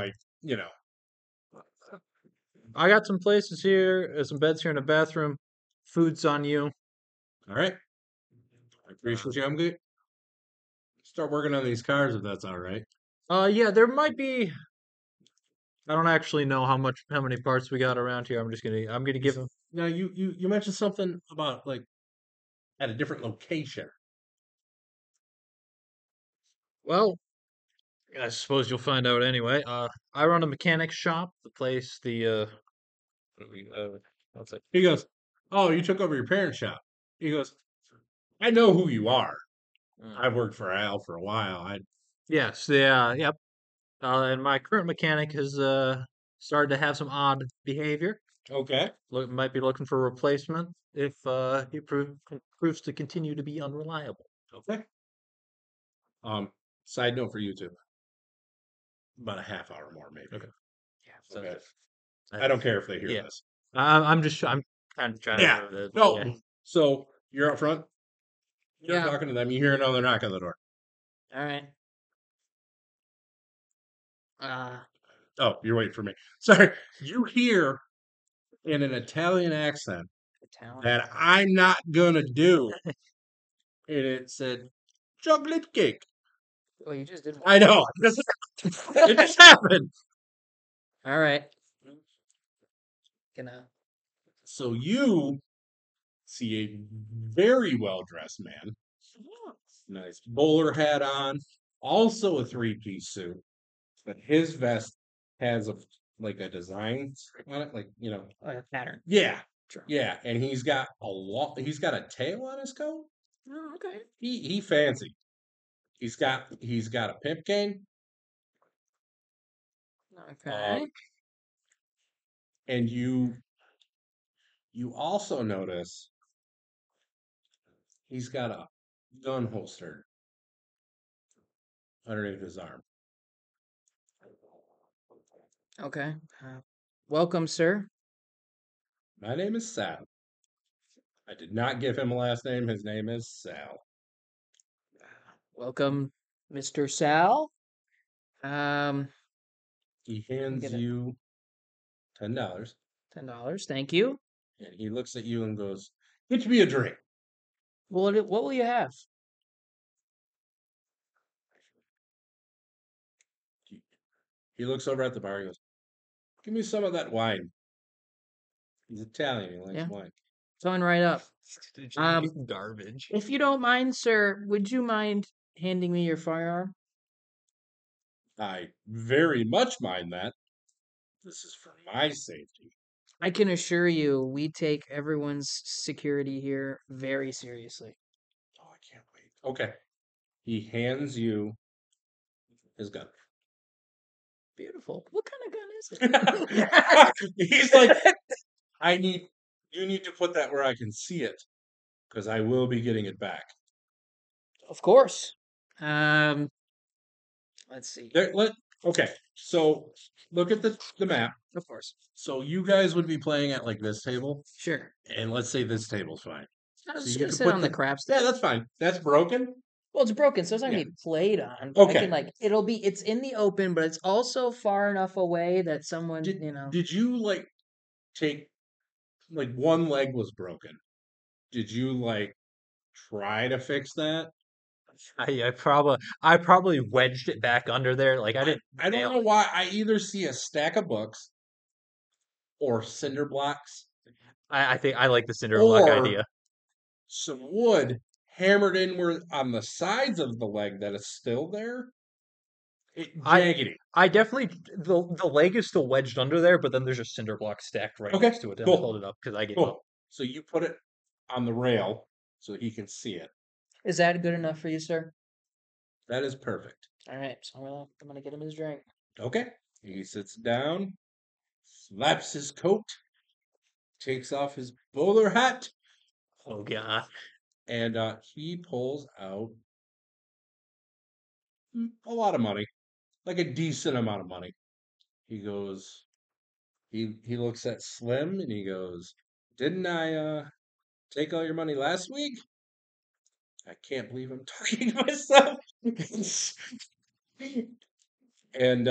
I got some places here. Some beds here in the bathroom. Food's on you. All right. I appreciate you. I'm good. Start working on these cars if that's all right. Yeah, there might be. I don't actually know how many parts we got around here. I'm gonna give them. Now you mentioned something about at a different location. Well, I suppose you'll find out anyway. I run a mechanic shop. The place, what do we, what's it? He goes, "Oh, you took over your parents' shop." He goes, "I know who you are. I've worked for Al for a while. I Yes, yeah, yep. And my current mechanic has started to have some odd behavior. okay, Might be looking for a replacement if he proves to continue to be unreliable. okay." Side note for you two, about a half hour more, maybe. Okay. Yeah. So Okay. I- I don't care if they hear yeah. this. I'm kind of trying Yeah. to remember that. No. Yeah. So you're up front. You're Yeah. talking to them. You hear another knock on the door. All right. Uh, Oh, you're waiting for me. Sorry. You hear in an Italian accent Italian. that I'm not gonna do, and it said chocolate cake. Well, you just did. I know. It just happened. All right. Gonna. So you see a very well dressed man, nice bowler hat on, also a three-piece suit, but his vest has like a design on it, like Oh, pattern. yeah, Sure. yeah, and he's got a tail on his coat. Oh, okay. He fancy. He's got a pimp cane, Okay. and you also notice he's got a gun holstered underneath his arm. Okay. Welcome, sir. My name is Sal. I did not give him a last name. His name is Sal. Welcome, Mr. Sal. He hands get it. you $10, $10. Thank you. and he looks at you and goes, "Get me a drink." What will you have? He looks over at the bar. He goes, "Give me some of that wine." He's Italian. He likes Yeah. wine. Coming right up. Garbage. If you don't mind, sir, would you mind handing me your firearm? I very much mind that. This is for my safety. I can assure you, we take everyone's security here very seriously. Oh, I can't wait. Okay. He hands you his gun. Beautiful. What kind of gun is it? He's like, you need to put that where I can see it, because I will be getting it back. Of course. Let's see. Okay, so look at the map. Of course. So you guys would be playing at like this table, Sure. and let's say this table's fine. I was So just you gonna could sit put on the craps. Yeah, that's fine. That's broken. Well, it's broken, so it's not Yeah. gonna be played on. Okay. I can it's in the open, but it's also far enough away that someone, Did you like take like one leg was broken? Did you like try to fix that? I probably wedged it back under there. Like I didn't. I don't nail know it. why. I either see a stack of books or cinder blocks I think I like the cinder block or idea. some wood hammered in where on the sides of the leg that is still there. Jaggedy. I definitely the leg is still wedged under there, but then there's a cinder block stacked right Okay, next to it to cool. hold it up because I gave up. Cool. So you put it on the rail so he can see it. Is that good enough for you, sir? That is perfect. All right, so I'm gonna get him his drink. Okay. He sits down, slaps his coat, takes off his bowler hat, Oh god. and he pulls out a lot of money, like a decent amount of money. He goes, he looks at Slim and he goes, "Didn't I take all your money last week?" I can't believe I'm talking to myself. And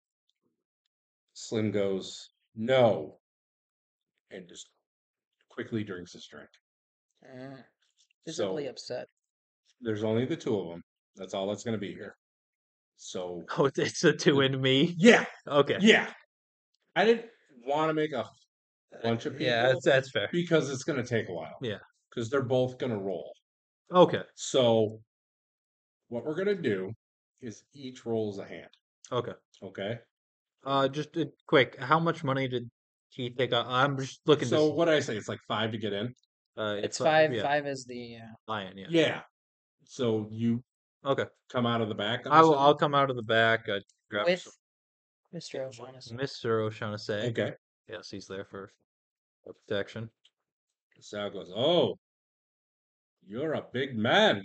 Slim goes, "No," and just quickly drinks his drink. Visibly So upset. there's only the two of them. That's all that's going to be here. So Oh, it's a two and me. yeah, Okay. yeah. I didn't want to make a bunch of people. Yeah, that's fair. Because it's going to take a while. Yeah. Because they're both going to roll. Okay. So what we're going to do is each roll is a hand. Okay. Okay. Just quick. How much money did he take out? I'm just looking So to. what did I say? It's like 5 to get in. It's If, 5. Yeah, 5 is the lion. Yeah. Yeah. So you Okay. come out of the back. I'm I will. assuming? I'll come out of the back. Grab with some. Mr. O'Shaughnessy. Mr. O'Shaughnessy. Okay. Yes, he's there for protection. Sal goes, "Oh, you're a big man.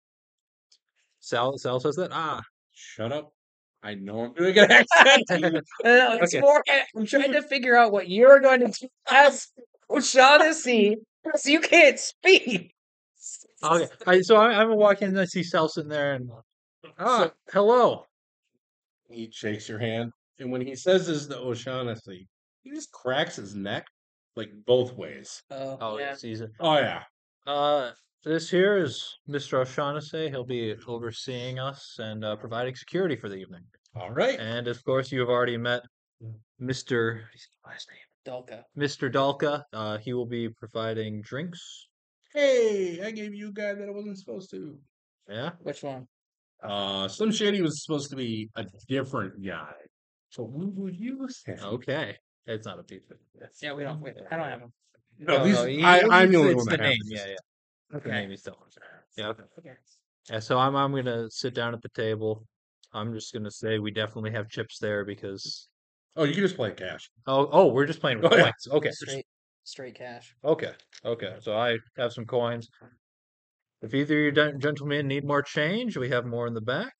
Sal says that. Ah. Shut up. I know I'm doing an accent." It's Okay. more. I'm trying to figure out what you're going to ask O'Shaughnessy because you can't speak. Okay. So I'm walking and I see Sal sitting there and So hello. he shakes your hand, and when he says this to O'Shaughnessy, he just cracks his neck like both ways. Oh, yeah. Yes, he's Oh yeah. this here is Mr. O'Shaughnessy. He'll be overseeing us and providing security for the evening. All right. And of course, you have already met Mr. Last name. Dalka. Mr. Dalka. He will be providing drinks. Hey, I gave you a guy that I wasn't supposed to. Yeah. Which one? Slim Shady was supposed to be a different guy. So we will use him. Okay. It's not a pizza. Yeah, we don't. I don't have him. No, it's I'm the only it's one the that has name. this. Yeah. The Okay. name he's still. Yeah. Okay. Okay. Yeah. So I'm gonna sit down at the table. I'm just gonna say we definitely have chips there because Oh, you can just play cash. we're just playing with Oh, yeah. coins. Okay. Straight cash. Okay. So I have some coins. If either of you gentlemen need more change, we have more in the back.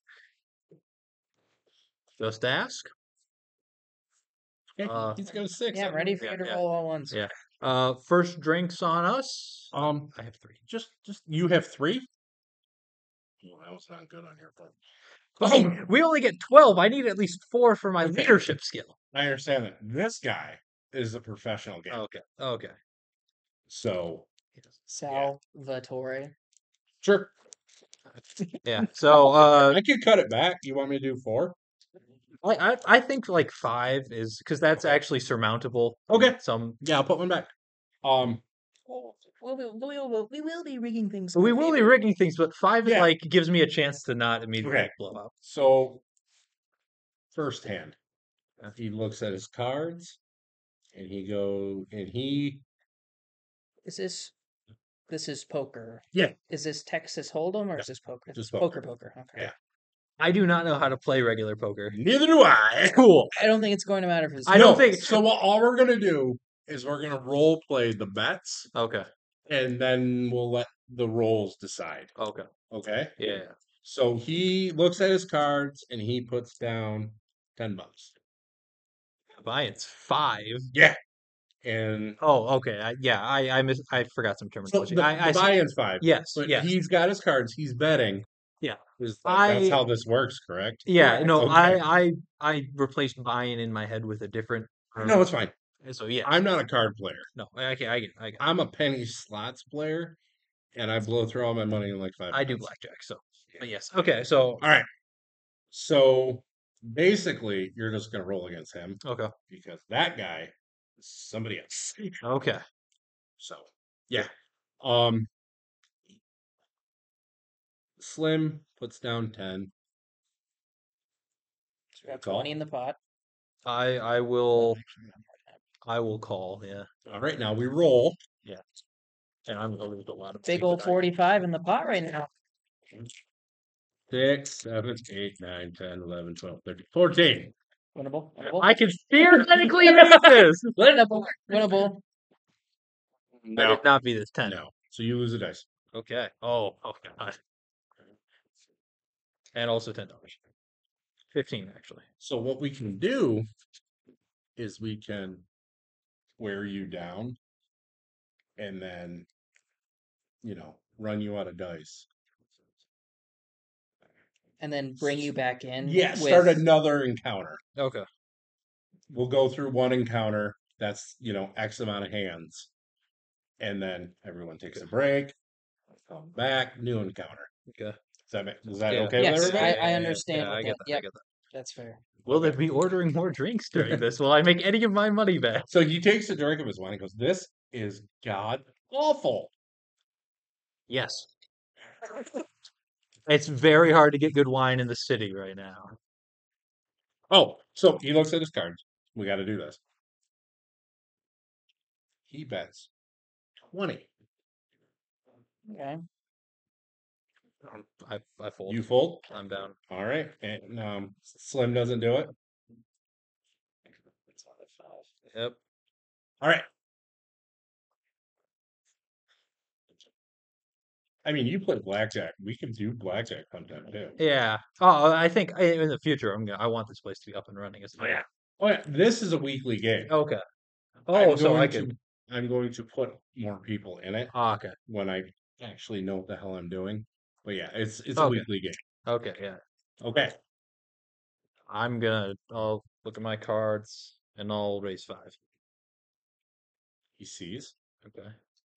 Just ask. He's got a 6. Yeah, I'm ready for you to roll all ones. Yeah. First drinks on us. I have 3. Just you have 3? Well, that was not good on your part. Hey, we only get 12. I need at least 4 for my Okay. leadership skill. I understand that. This guy is a professional gamer. Okay. So Salvatore. sure. Yeah. So I could cut it back. You want me to do 4? I think like 5 is because that's actually surmountable. Okay. Yeah, I'll put one back. We will be rigging things. we will be rigging things, but 5 Yeah. like gives me a chance to not immediately Okay. blow up. So first hand. He looks at his cards and he Is this is poker? Yeah. Is this Texas Hold'em or is this poker? Just Poker. poker. Okay. Yeah. I do not know how to play regular poker. Neither do I. Cool. I don't think it's going to matter for this. I don't think so. All we're gonna do is we're gonna role play the bets, Okay. and then we'll let the rolls decide. Okay. Okay. Yeah. So he looks at his cards and he puts down $10. Buy-in's 5. Yeah. And Oh, okay. I forgot some so terminology. the buy-in's 5. Yes. But Yes. he's got his cards. He's betting. Yeah. That's how this works, correct? Yeah. No. Okay. I replaced buy-in in my head with a different. No, it's fine. So yeah. I'm not a card player. No. I get. I'm a penny slots player, and I blow through all my money in like 5 I do minutes. blackjack. So. But yes. Okay. So. All right. So basically, you're just going to roll against him Okay. because that guy is somebody else. Okay. So yeah. Slim puts down 10. So we have Call. 20 in the pot. I will call. Yeah. All right. Now we roll. And I'm gonna lose a lot of Big old 45 in the pot right now. 6, 7, 8, 9, 10, 11, 12, 13, 14. Winnable. I can theoretically miss this. Winnable. Winnable. Let it not be this 10. No. So you lose a dice. Okay. Oh God. And also $10. 15 actually. So what we can do is we can wear you down and then, run you out of dice. And then bring you back in. Yeah, with... start another encounter. Okay. We'll go through one encounter. That's, X amount of hands. And then everyone takes a break. Come back, new encounter. Okay. Is that Yeah. okay Yes, with everybody? I understand. Yeah, I get that. Yep, I get that. that's fair. Will they be ordering more drinks during this? Will I make any of my money back? So he takes a drink of his wine and goes, "This is god awful." Yes. It's very hard to get good wine in the city right now. Oh, so he looks at his cards. We got to do this. He bets 20. Okay. I fold. You fold. I'm down. All right, and Slim doesn't do it. Yep. All right. I mean, you play blackjack. We can do blackjack sometime too. Yeah. Oh, I think in the future I want this place to be up and running. Oh yeah. Oh yeah. This is a weekly game. Okay. Oh, so I going could. to I'm going to put more people in it Ah, okay. when I actually know what the hell I'm doing. But yeah, it's a Okay. weekly game. Okay. Yeah. Okay. I'll look at my cards and I'll raise 5. He sees. Okay.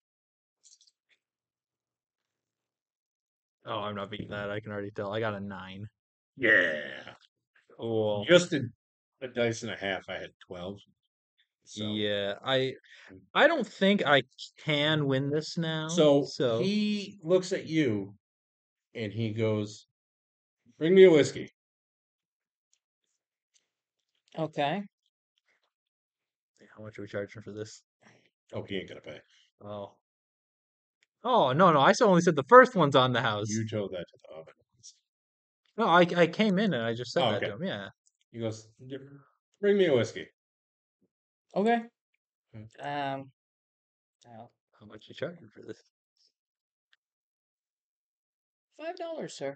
Oh, I'm not beating that. I can already tell. I got a 9. Yeah. Oh. Just a dice and a half. I had 12. So Yeah. I don't think I can win this now. so he looks at you and he goes, "Bring me a whiskey." Okay. How much are we charging for this? Oh, he ain't gonna pay. Oh. Oh, no, I only said the first one's on the house. You told that to the oven. No, I came in and I just said Oh, that okay. to him. Yeah. He goes, "Bring me a whiskey." Okay. Hmm. Now, How much you charging for this? $5, sir.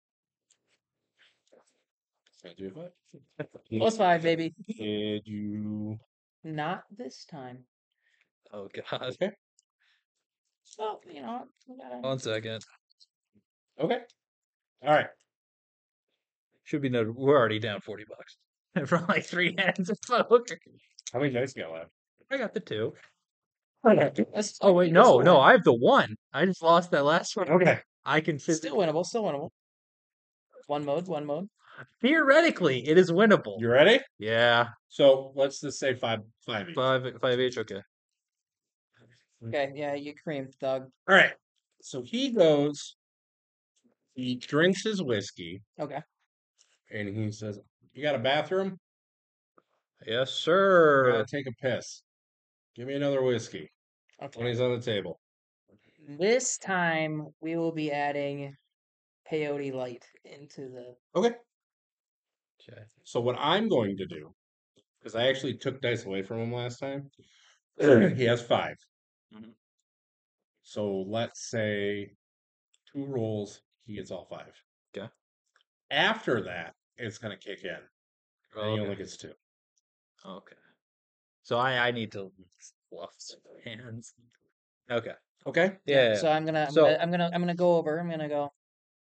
Can I do what? Plus 5, baby. Did you? Not this time. Oh God. Okay. Well, you know, we gotta. 1 second. Okay. All right. Should be noted, we're already down $40 from like 3 hands of poker. How many dice you got left? I got the 2. Let's Oh wait, this no, one. I have the 1. I just lost that last one. Okay. I can Still winnable. Still winnable. One mode. theoretically it is winnable. You ready? Yeah, So let's just say five each. 5 each. Okay. Okay, yeah, you creamed, Doug. All right. So he goes. He drinks his whiskey Okay. and he says, "You got a bathroom? Yes, I sir. gotta take a piss. Give me another whiskey." Okay. 20's on the table. This time we will be adding peyote light into the. Okay. Okay. So what I'm going to do, because I actually took dice away from him last time, he has 5. Mhm. So let's say 2 rolls, he gets all 5. Okay. After that, it's gonna kick in. And he only Okay. gets 2. Okay. So I need to fluff some hands. Okay. Okay. Yeah. So I'm gonna go over. I'm gonna go.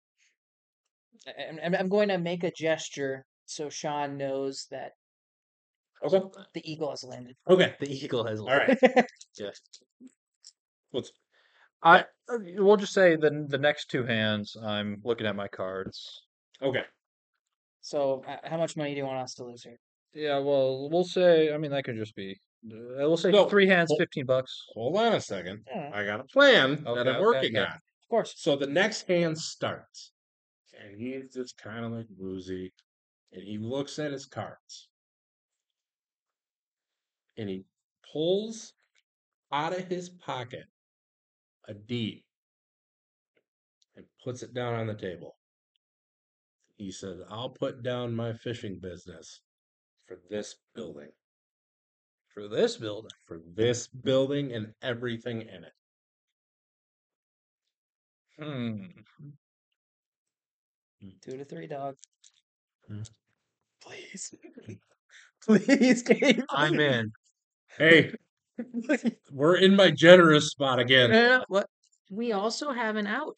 I'm going to make a gesture so Sean knows that Okay. the eagle has landed. Okay. The eagle has. All right. Yeah. What's We'll just say the next 2 hands. I'm looking at my cards. okay? So how much money do you want us to lose here? Yeah. Well, we'll say. I mean, that could just be. We'll say No. 3 hands, Well- $15. Hold on a second. Yeah, I got a plan that Okay, I'm okay, working okay. on. of course. So the next hand starts, and he's just kind of like woozy, and he looks at his cards, and he pulls out of his pocket a deed and puts it down on the table. He says, "I'll put down my fishing business for this building, For this building. for this building and everything in it." Hmm. 2 to 3, dog. Please. Please, Gabe. I'm in. Hey, we're in my generous spot again. Yeah. What? We also have an out.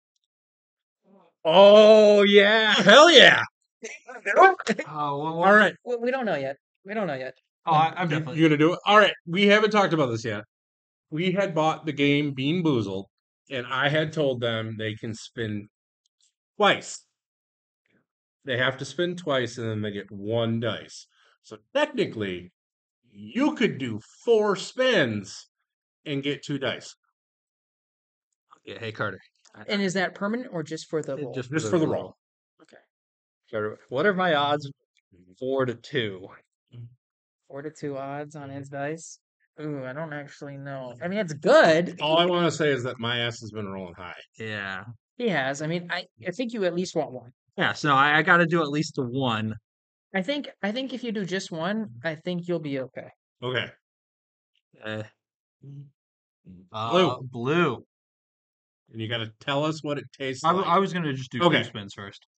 Oh yeah. Hell yeah! Oh, All right. We don't know yet. Oh, I'm You definitely. gonna do it? All right. We haven't talked about this yet. We had bought the game Bean Boozled, and I had told them they can spin twice. They have to spin twice, and then they get 1 dice. So technically, you could do 4 spins and get 2 dice. Yeah. Hey Carter. And is that permanent or just for the It roll? just Just for the roll. Okay. So what are my odds? 4-2. 4-2 odds on his dice. Ooh, I don't actually know. I mean, it's good. All I want to say is that my ass has been rolling high. Yeah. He has. I mean, I think you at least want one. Yeah, so I got to do at least a 1. I think if you do just one, I think you'll be okay. Okay. Uh, Blue. Blue. And you got to tell us what it tastes I, like. I was going to just do Okay. 2 spins first.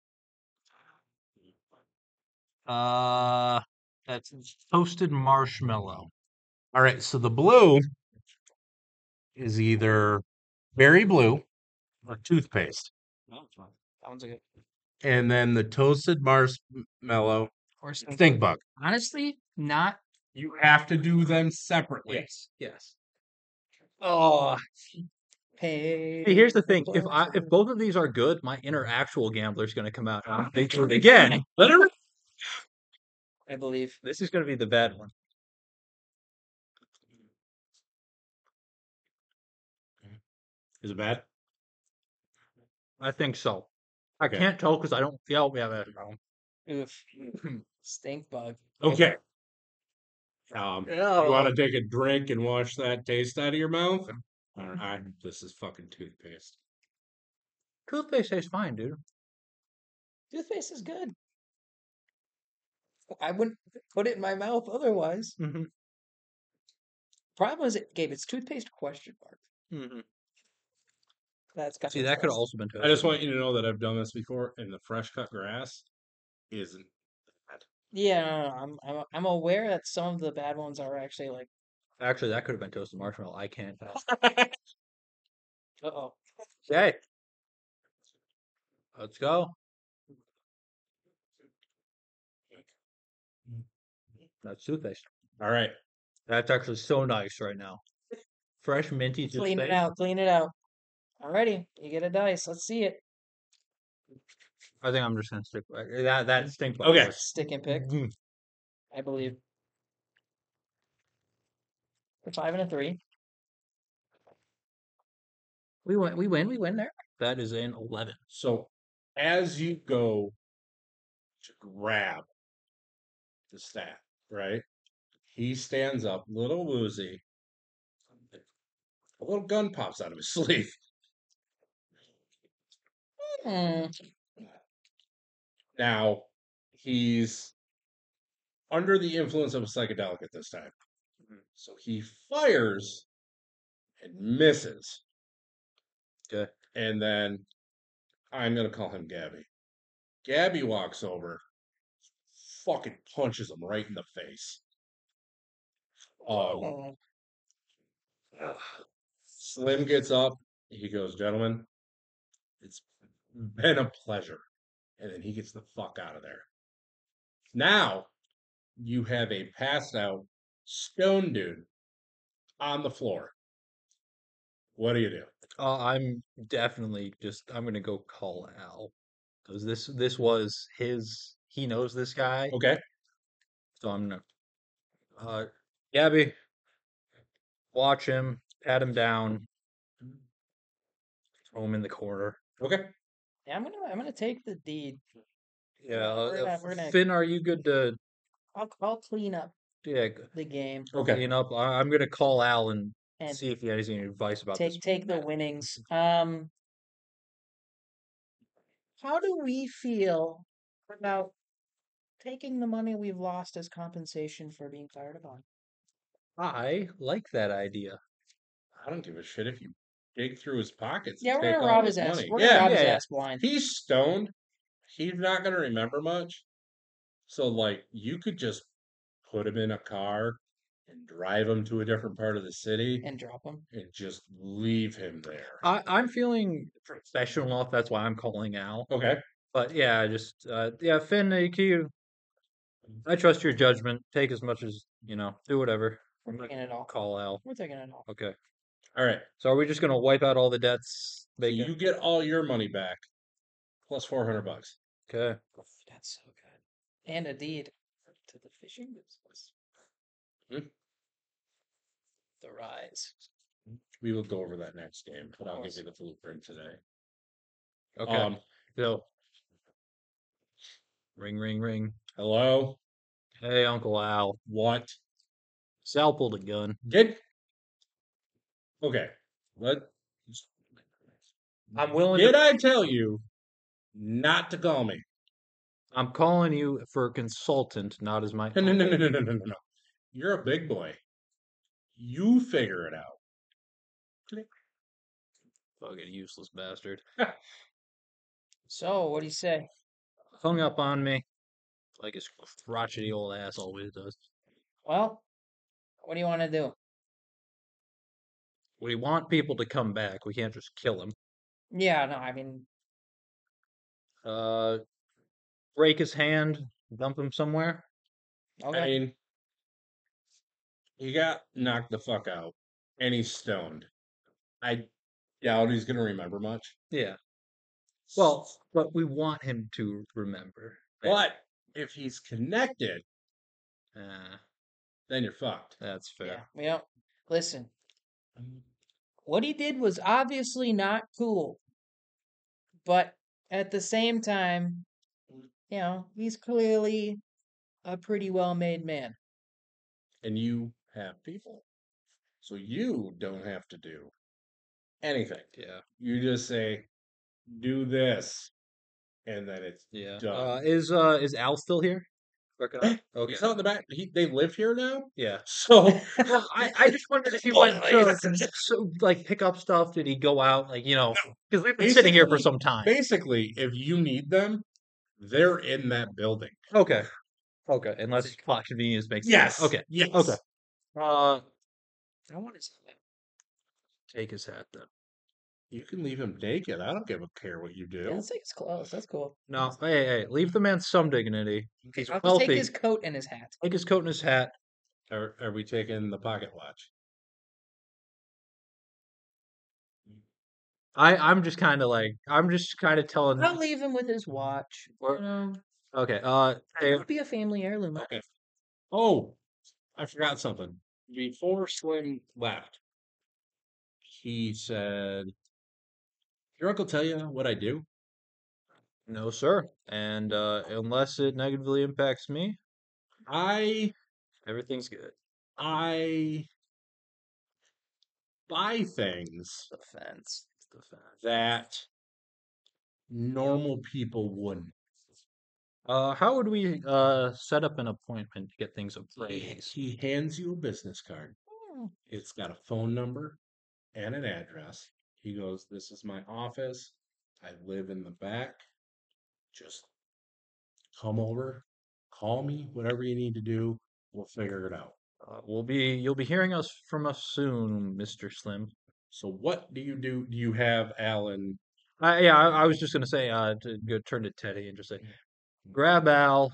That's toasted marshmallow. All right. So the blue is either berry blue or toothpaste. That one's a good. And then the toasted marshmallow, Or stink bug. Honestly, not. You have to do them separately. Yes. Oh, Hey. see, here's the thing. If both of these are good, my inner actual gambler is going to come out. They do it again. Literally. I believe. This is going to be the bad one. Is it bad? I think so. I Okay. can't tell because I don't feel. Yeah, that's wrong. Oof. Stink bug. Okay. You Yeah. want to take a drink and wash that taste out of your mouth? All right. This is fucking toothpaste. Toothpaste tastes fine, dude. Toothpaste is good. I wouldn't put it in my mouth otherwise. Mm-hmm. Problem is, Gabe, it's toothpaste question mark. Mm-hmm. That's got See, that could have also been toasted. I just want you to know that I've done this before, and the fresh cut grass isn't bad. Yeah, no, I'm aware that some of the bad ones are actually like. Actually, that could have been toasted marshmallow. I can't tell. Uh-oh. Okay. Let's go. That's toothpaste. All right. That's actually so nice right now. Fresh minty toothpaste. Clean it out. Clean it out. Alrighty, you get a dice. Let's see it. I think I'm just gonna stick with that stink bug. Okay. Stick and pick. Mhm. I believe. A 5 and a 3. We win. We win there. That is an 11. So as you go to grab the staff, right? He stands up, little woozy. A little gun pops out of his sleeve. Hmm. Now, he's under the influence of a psychedelic at this time. So he fires and misses. Okay. And then I'm going to call him Gabby. Gabby walks over, fucking punches him right in the face. Oh. Slim gets up. He goes, gentlemen, it's been a pleasure. And then he gets the fuck out of there. Now, you have a passed out stone dude on the floor. What do you do? I'm definitely I'm gonna go call Al because this was his. He knows this guy, Okay. so I'm gonna. Gabby, watch him, pat him down, throw him in the corner. Okay. Yeah, I'm gonna take the deed. Yeah, We're gonna. Finn, are you good to? I'll clean up Yeah, the game Okay. clean up. I'm gonna call Al and and see if he has any advice about this. take the winnings. How do we feel about taking the money we've lost as compensation for being fired upon? I like that idea. I don't give a shit if you dig through his pockets. Yeah, and we're take gonna all rob his his ass. money. We're gonna rob his yeah. ass blind. He's stoned. He's not going to remember much. So, like, you could just put him in a car and drive him to a different part of the city And drop him. and just leave him there. I'm feeling professional enough. That's why I'm calling Al. Okay. But yeah, Finn, I trust your judgment. Take as much as do whatever. We're taking it all. Call Al. We're taking it all. Okay. All right. So are we just gonna wipe out all the debts? So you get all your money back plus $400. Okay. That's so good. And a deed to the fishing business. Hmm? The rise. We will go over that next game, but I'll give course. you the blueprint today. Okay. So, ring, ring, ring. Hello? Hey, Uncle Al. What? Sal pulled a gun. Get okay. Let I'm willing did to. I tell you not to call me? I'm calling you for a consultant, not as my No, no, no, uncle. no, no, no, no, no, no. You're a big boy. You figure it out. Fucking useless bastard. So, what do you say? Hung up on me like his crotchety old ass always does. Well, what do you want to do? We want people to come back. We can't just kill them. Yeah, no, I mean, Uh, break his hand, dump him somewhere. I okay. mean, he got knocked the fuck out, and he's stoned. I doubt he's gonna remember much. Yeah. Well, but we want him to remember. But if he's connected, Uh, then you're fucked. that's Yeah, fair. listen, what he did was obviously not cool, but at the same time, he's clearly a pretty well-made man. And you have people. So you don't have to do anything. Yeah. You just say, do this, and then it's Yeah. done. Is Al still here? Working on. Okay. He's out in the back. They live here now? Yeah. So Well, I just wondered if he went to like pick up stuff. Did he go out? Like, because we've been sitting here for some time. basically, if you need them, they're in that building. Okay. Okay. Unless plot convenience makes sense. Yes. Okay. Yes. Okay. I want his hat. Take his hat then. You can leave him naked. I don't care what you do. Yeah, let's take his clothes. That's cool. No, hey, leave the man some dignity. He's I'll just wealthy. take his coat and his hat. Take his coat and his hat. Are we taking the pocket watch? I'm just kind of telling. I'll leave him with his watch. Okay. Hey, It'll be a family heirloom. Okay. Oh, I forgot something. Before Slim left, he said, "Your uncle tell you what I do?" no, sir. And unless it negatively impacts me, I everything's good. I buy things Defense. that normal people wouldn't. How would we set up an appointment to get things appraised? He hands you a business card. It's got a phone number and an address. He goes, "This is my office. I live in the back. Just come over, call me, whatever you need to do. We'll figure it out." You'll be hearing from us soon, Mr. Slim. So what do you do? Do you have Alan? I was just gonna say, to go turn to Teddy and just say, grab Al,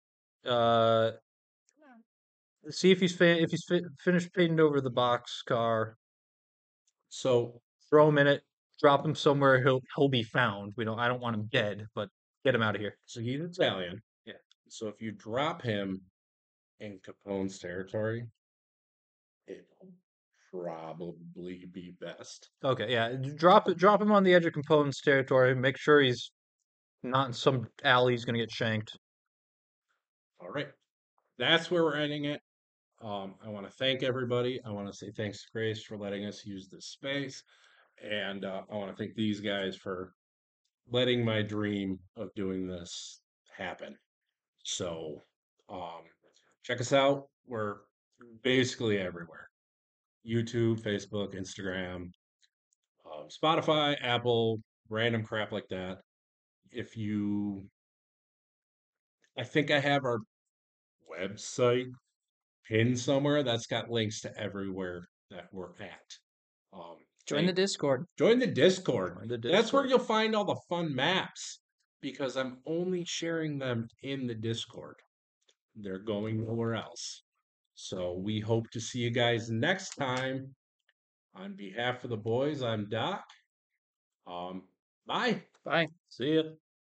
uh, see if he's finished painting over the box car. So Throw him in it, drop him somewhere he'll be found. I don't want him dead, but get him out of here. so he's Italian. Yeah. So if you drop him in Capone's territory, it'll probably be best. Okay, yeah, drop him on the edge of Capone's territory. Make sure he's not in some alley he's gonna get shanked. All right. That's where we're ending it. I want to thank everybody. I want to say thanks to Grace for letting us use this space. And I want to thank these guys for letting my dream of doing this happen. So check us out. We're basically everywhere: YouTube, Facebook, Instagram, Spotify, Apple, random crap like that. If you, I think I have our website pinned somewhere that's got links to everywhere that we're at. Join the Discord. Join the Discord. Join the That's where Discord. you'll find all the fun maps because I'm only sharing them in the Discord. They're going nowhere else. So we hope to see you guys next time. On behalf of the boys, I'm Doc. Bye. Bye. See ya.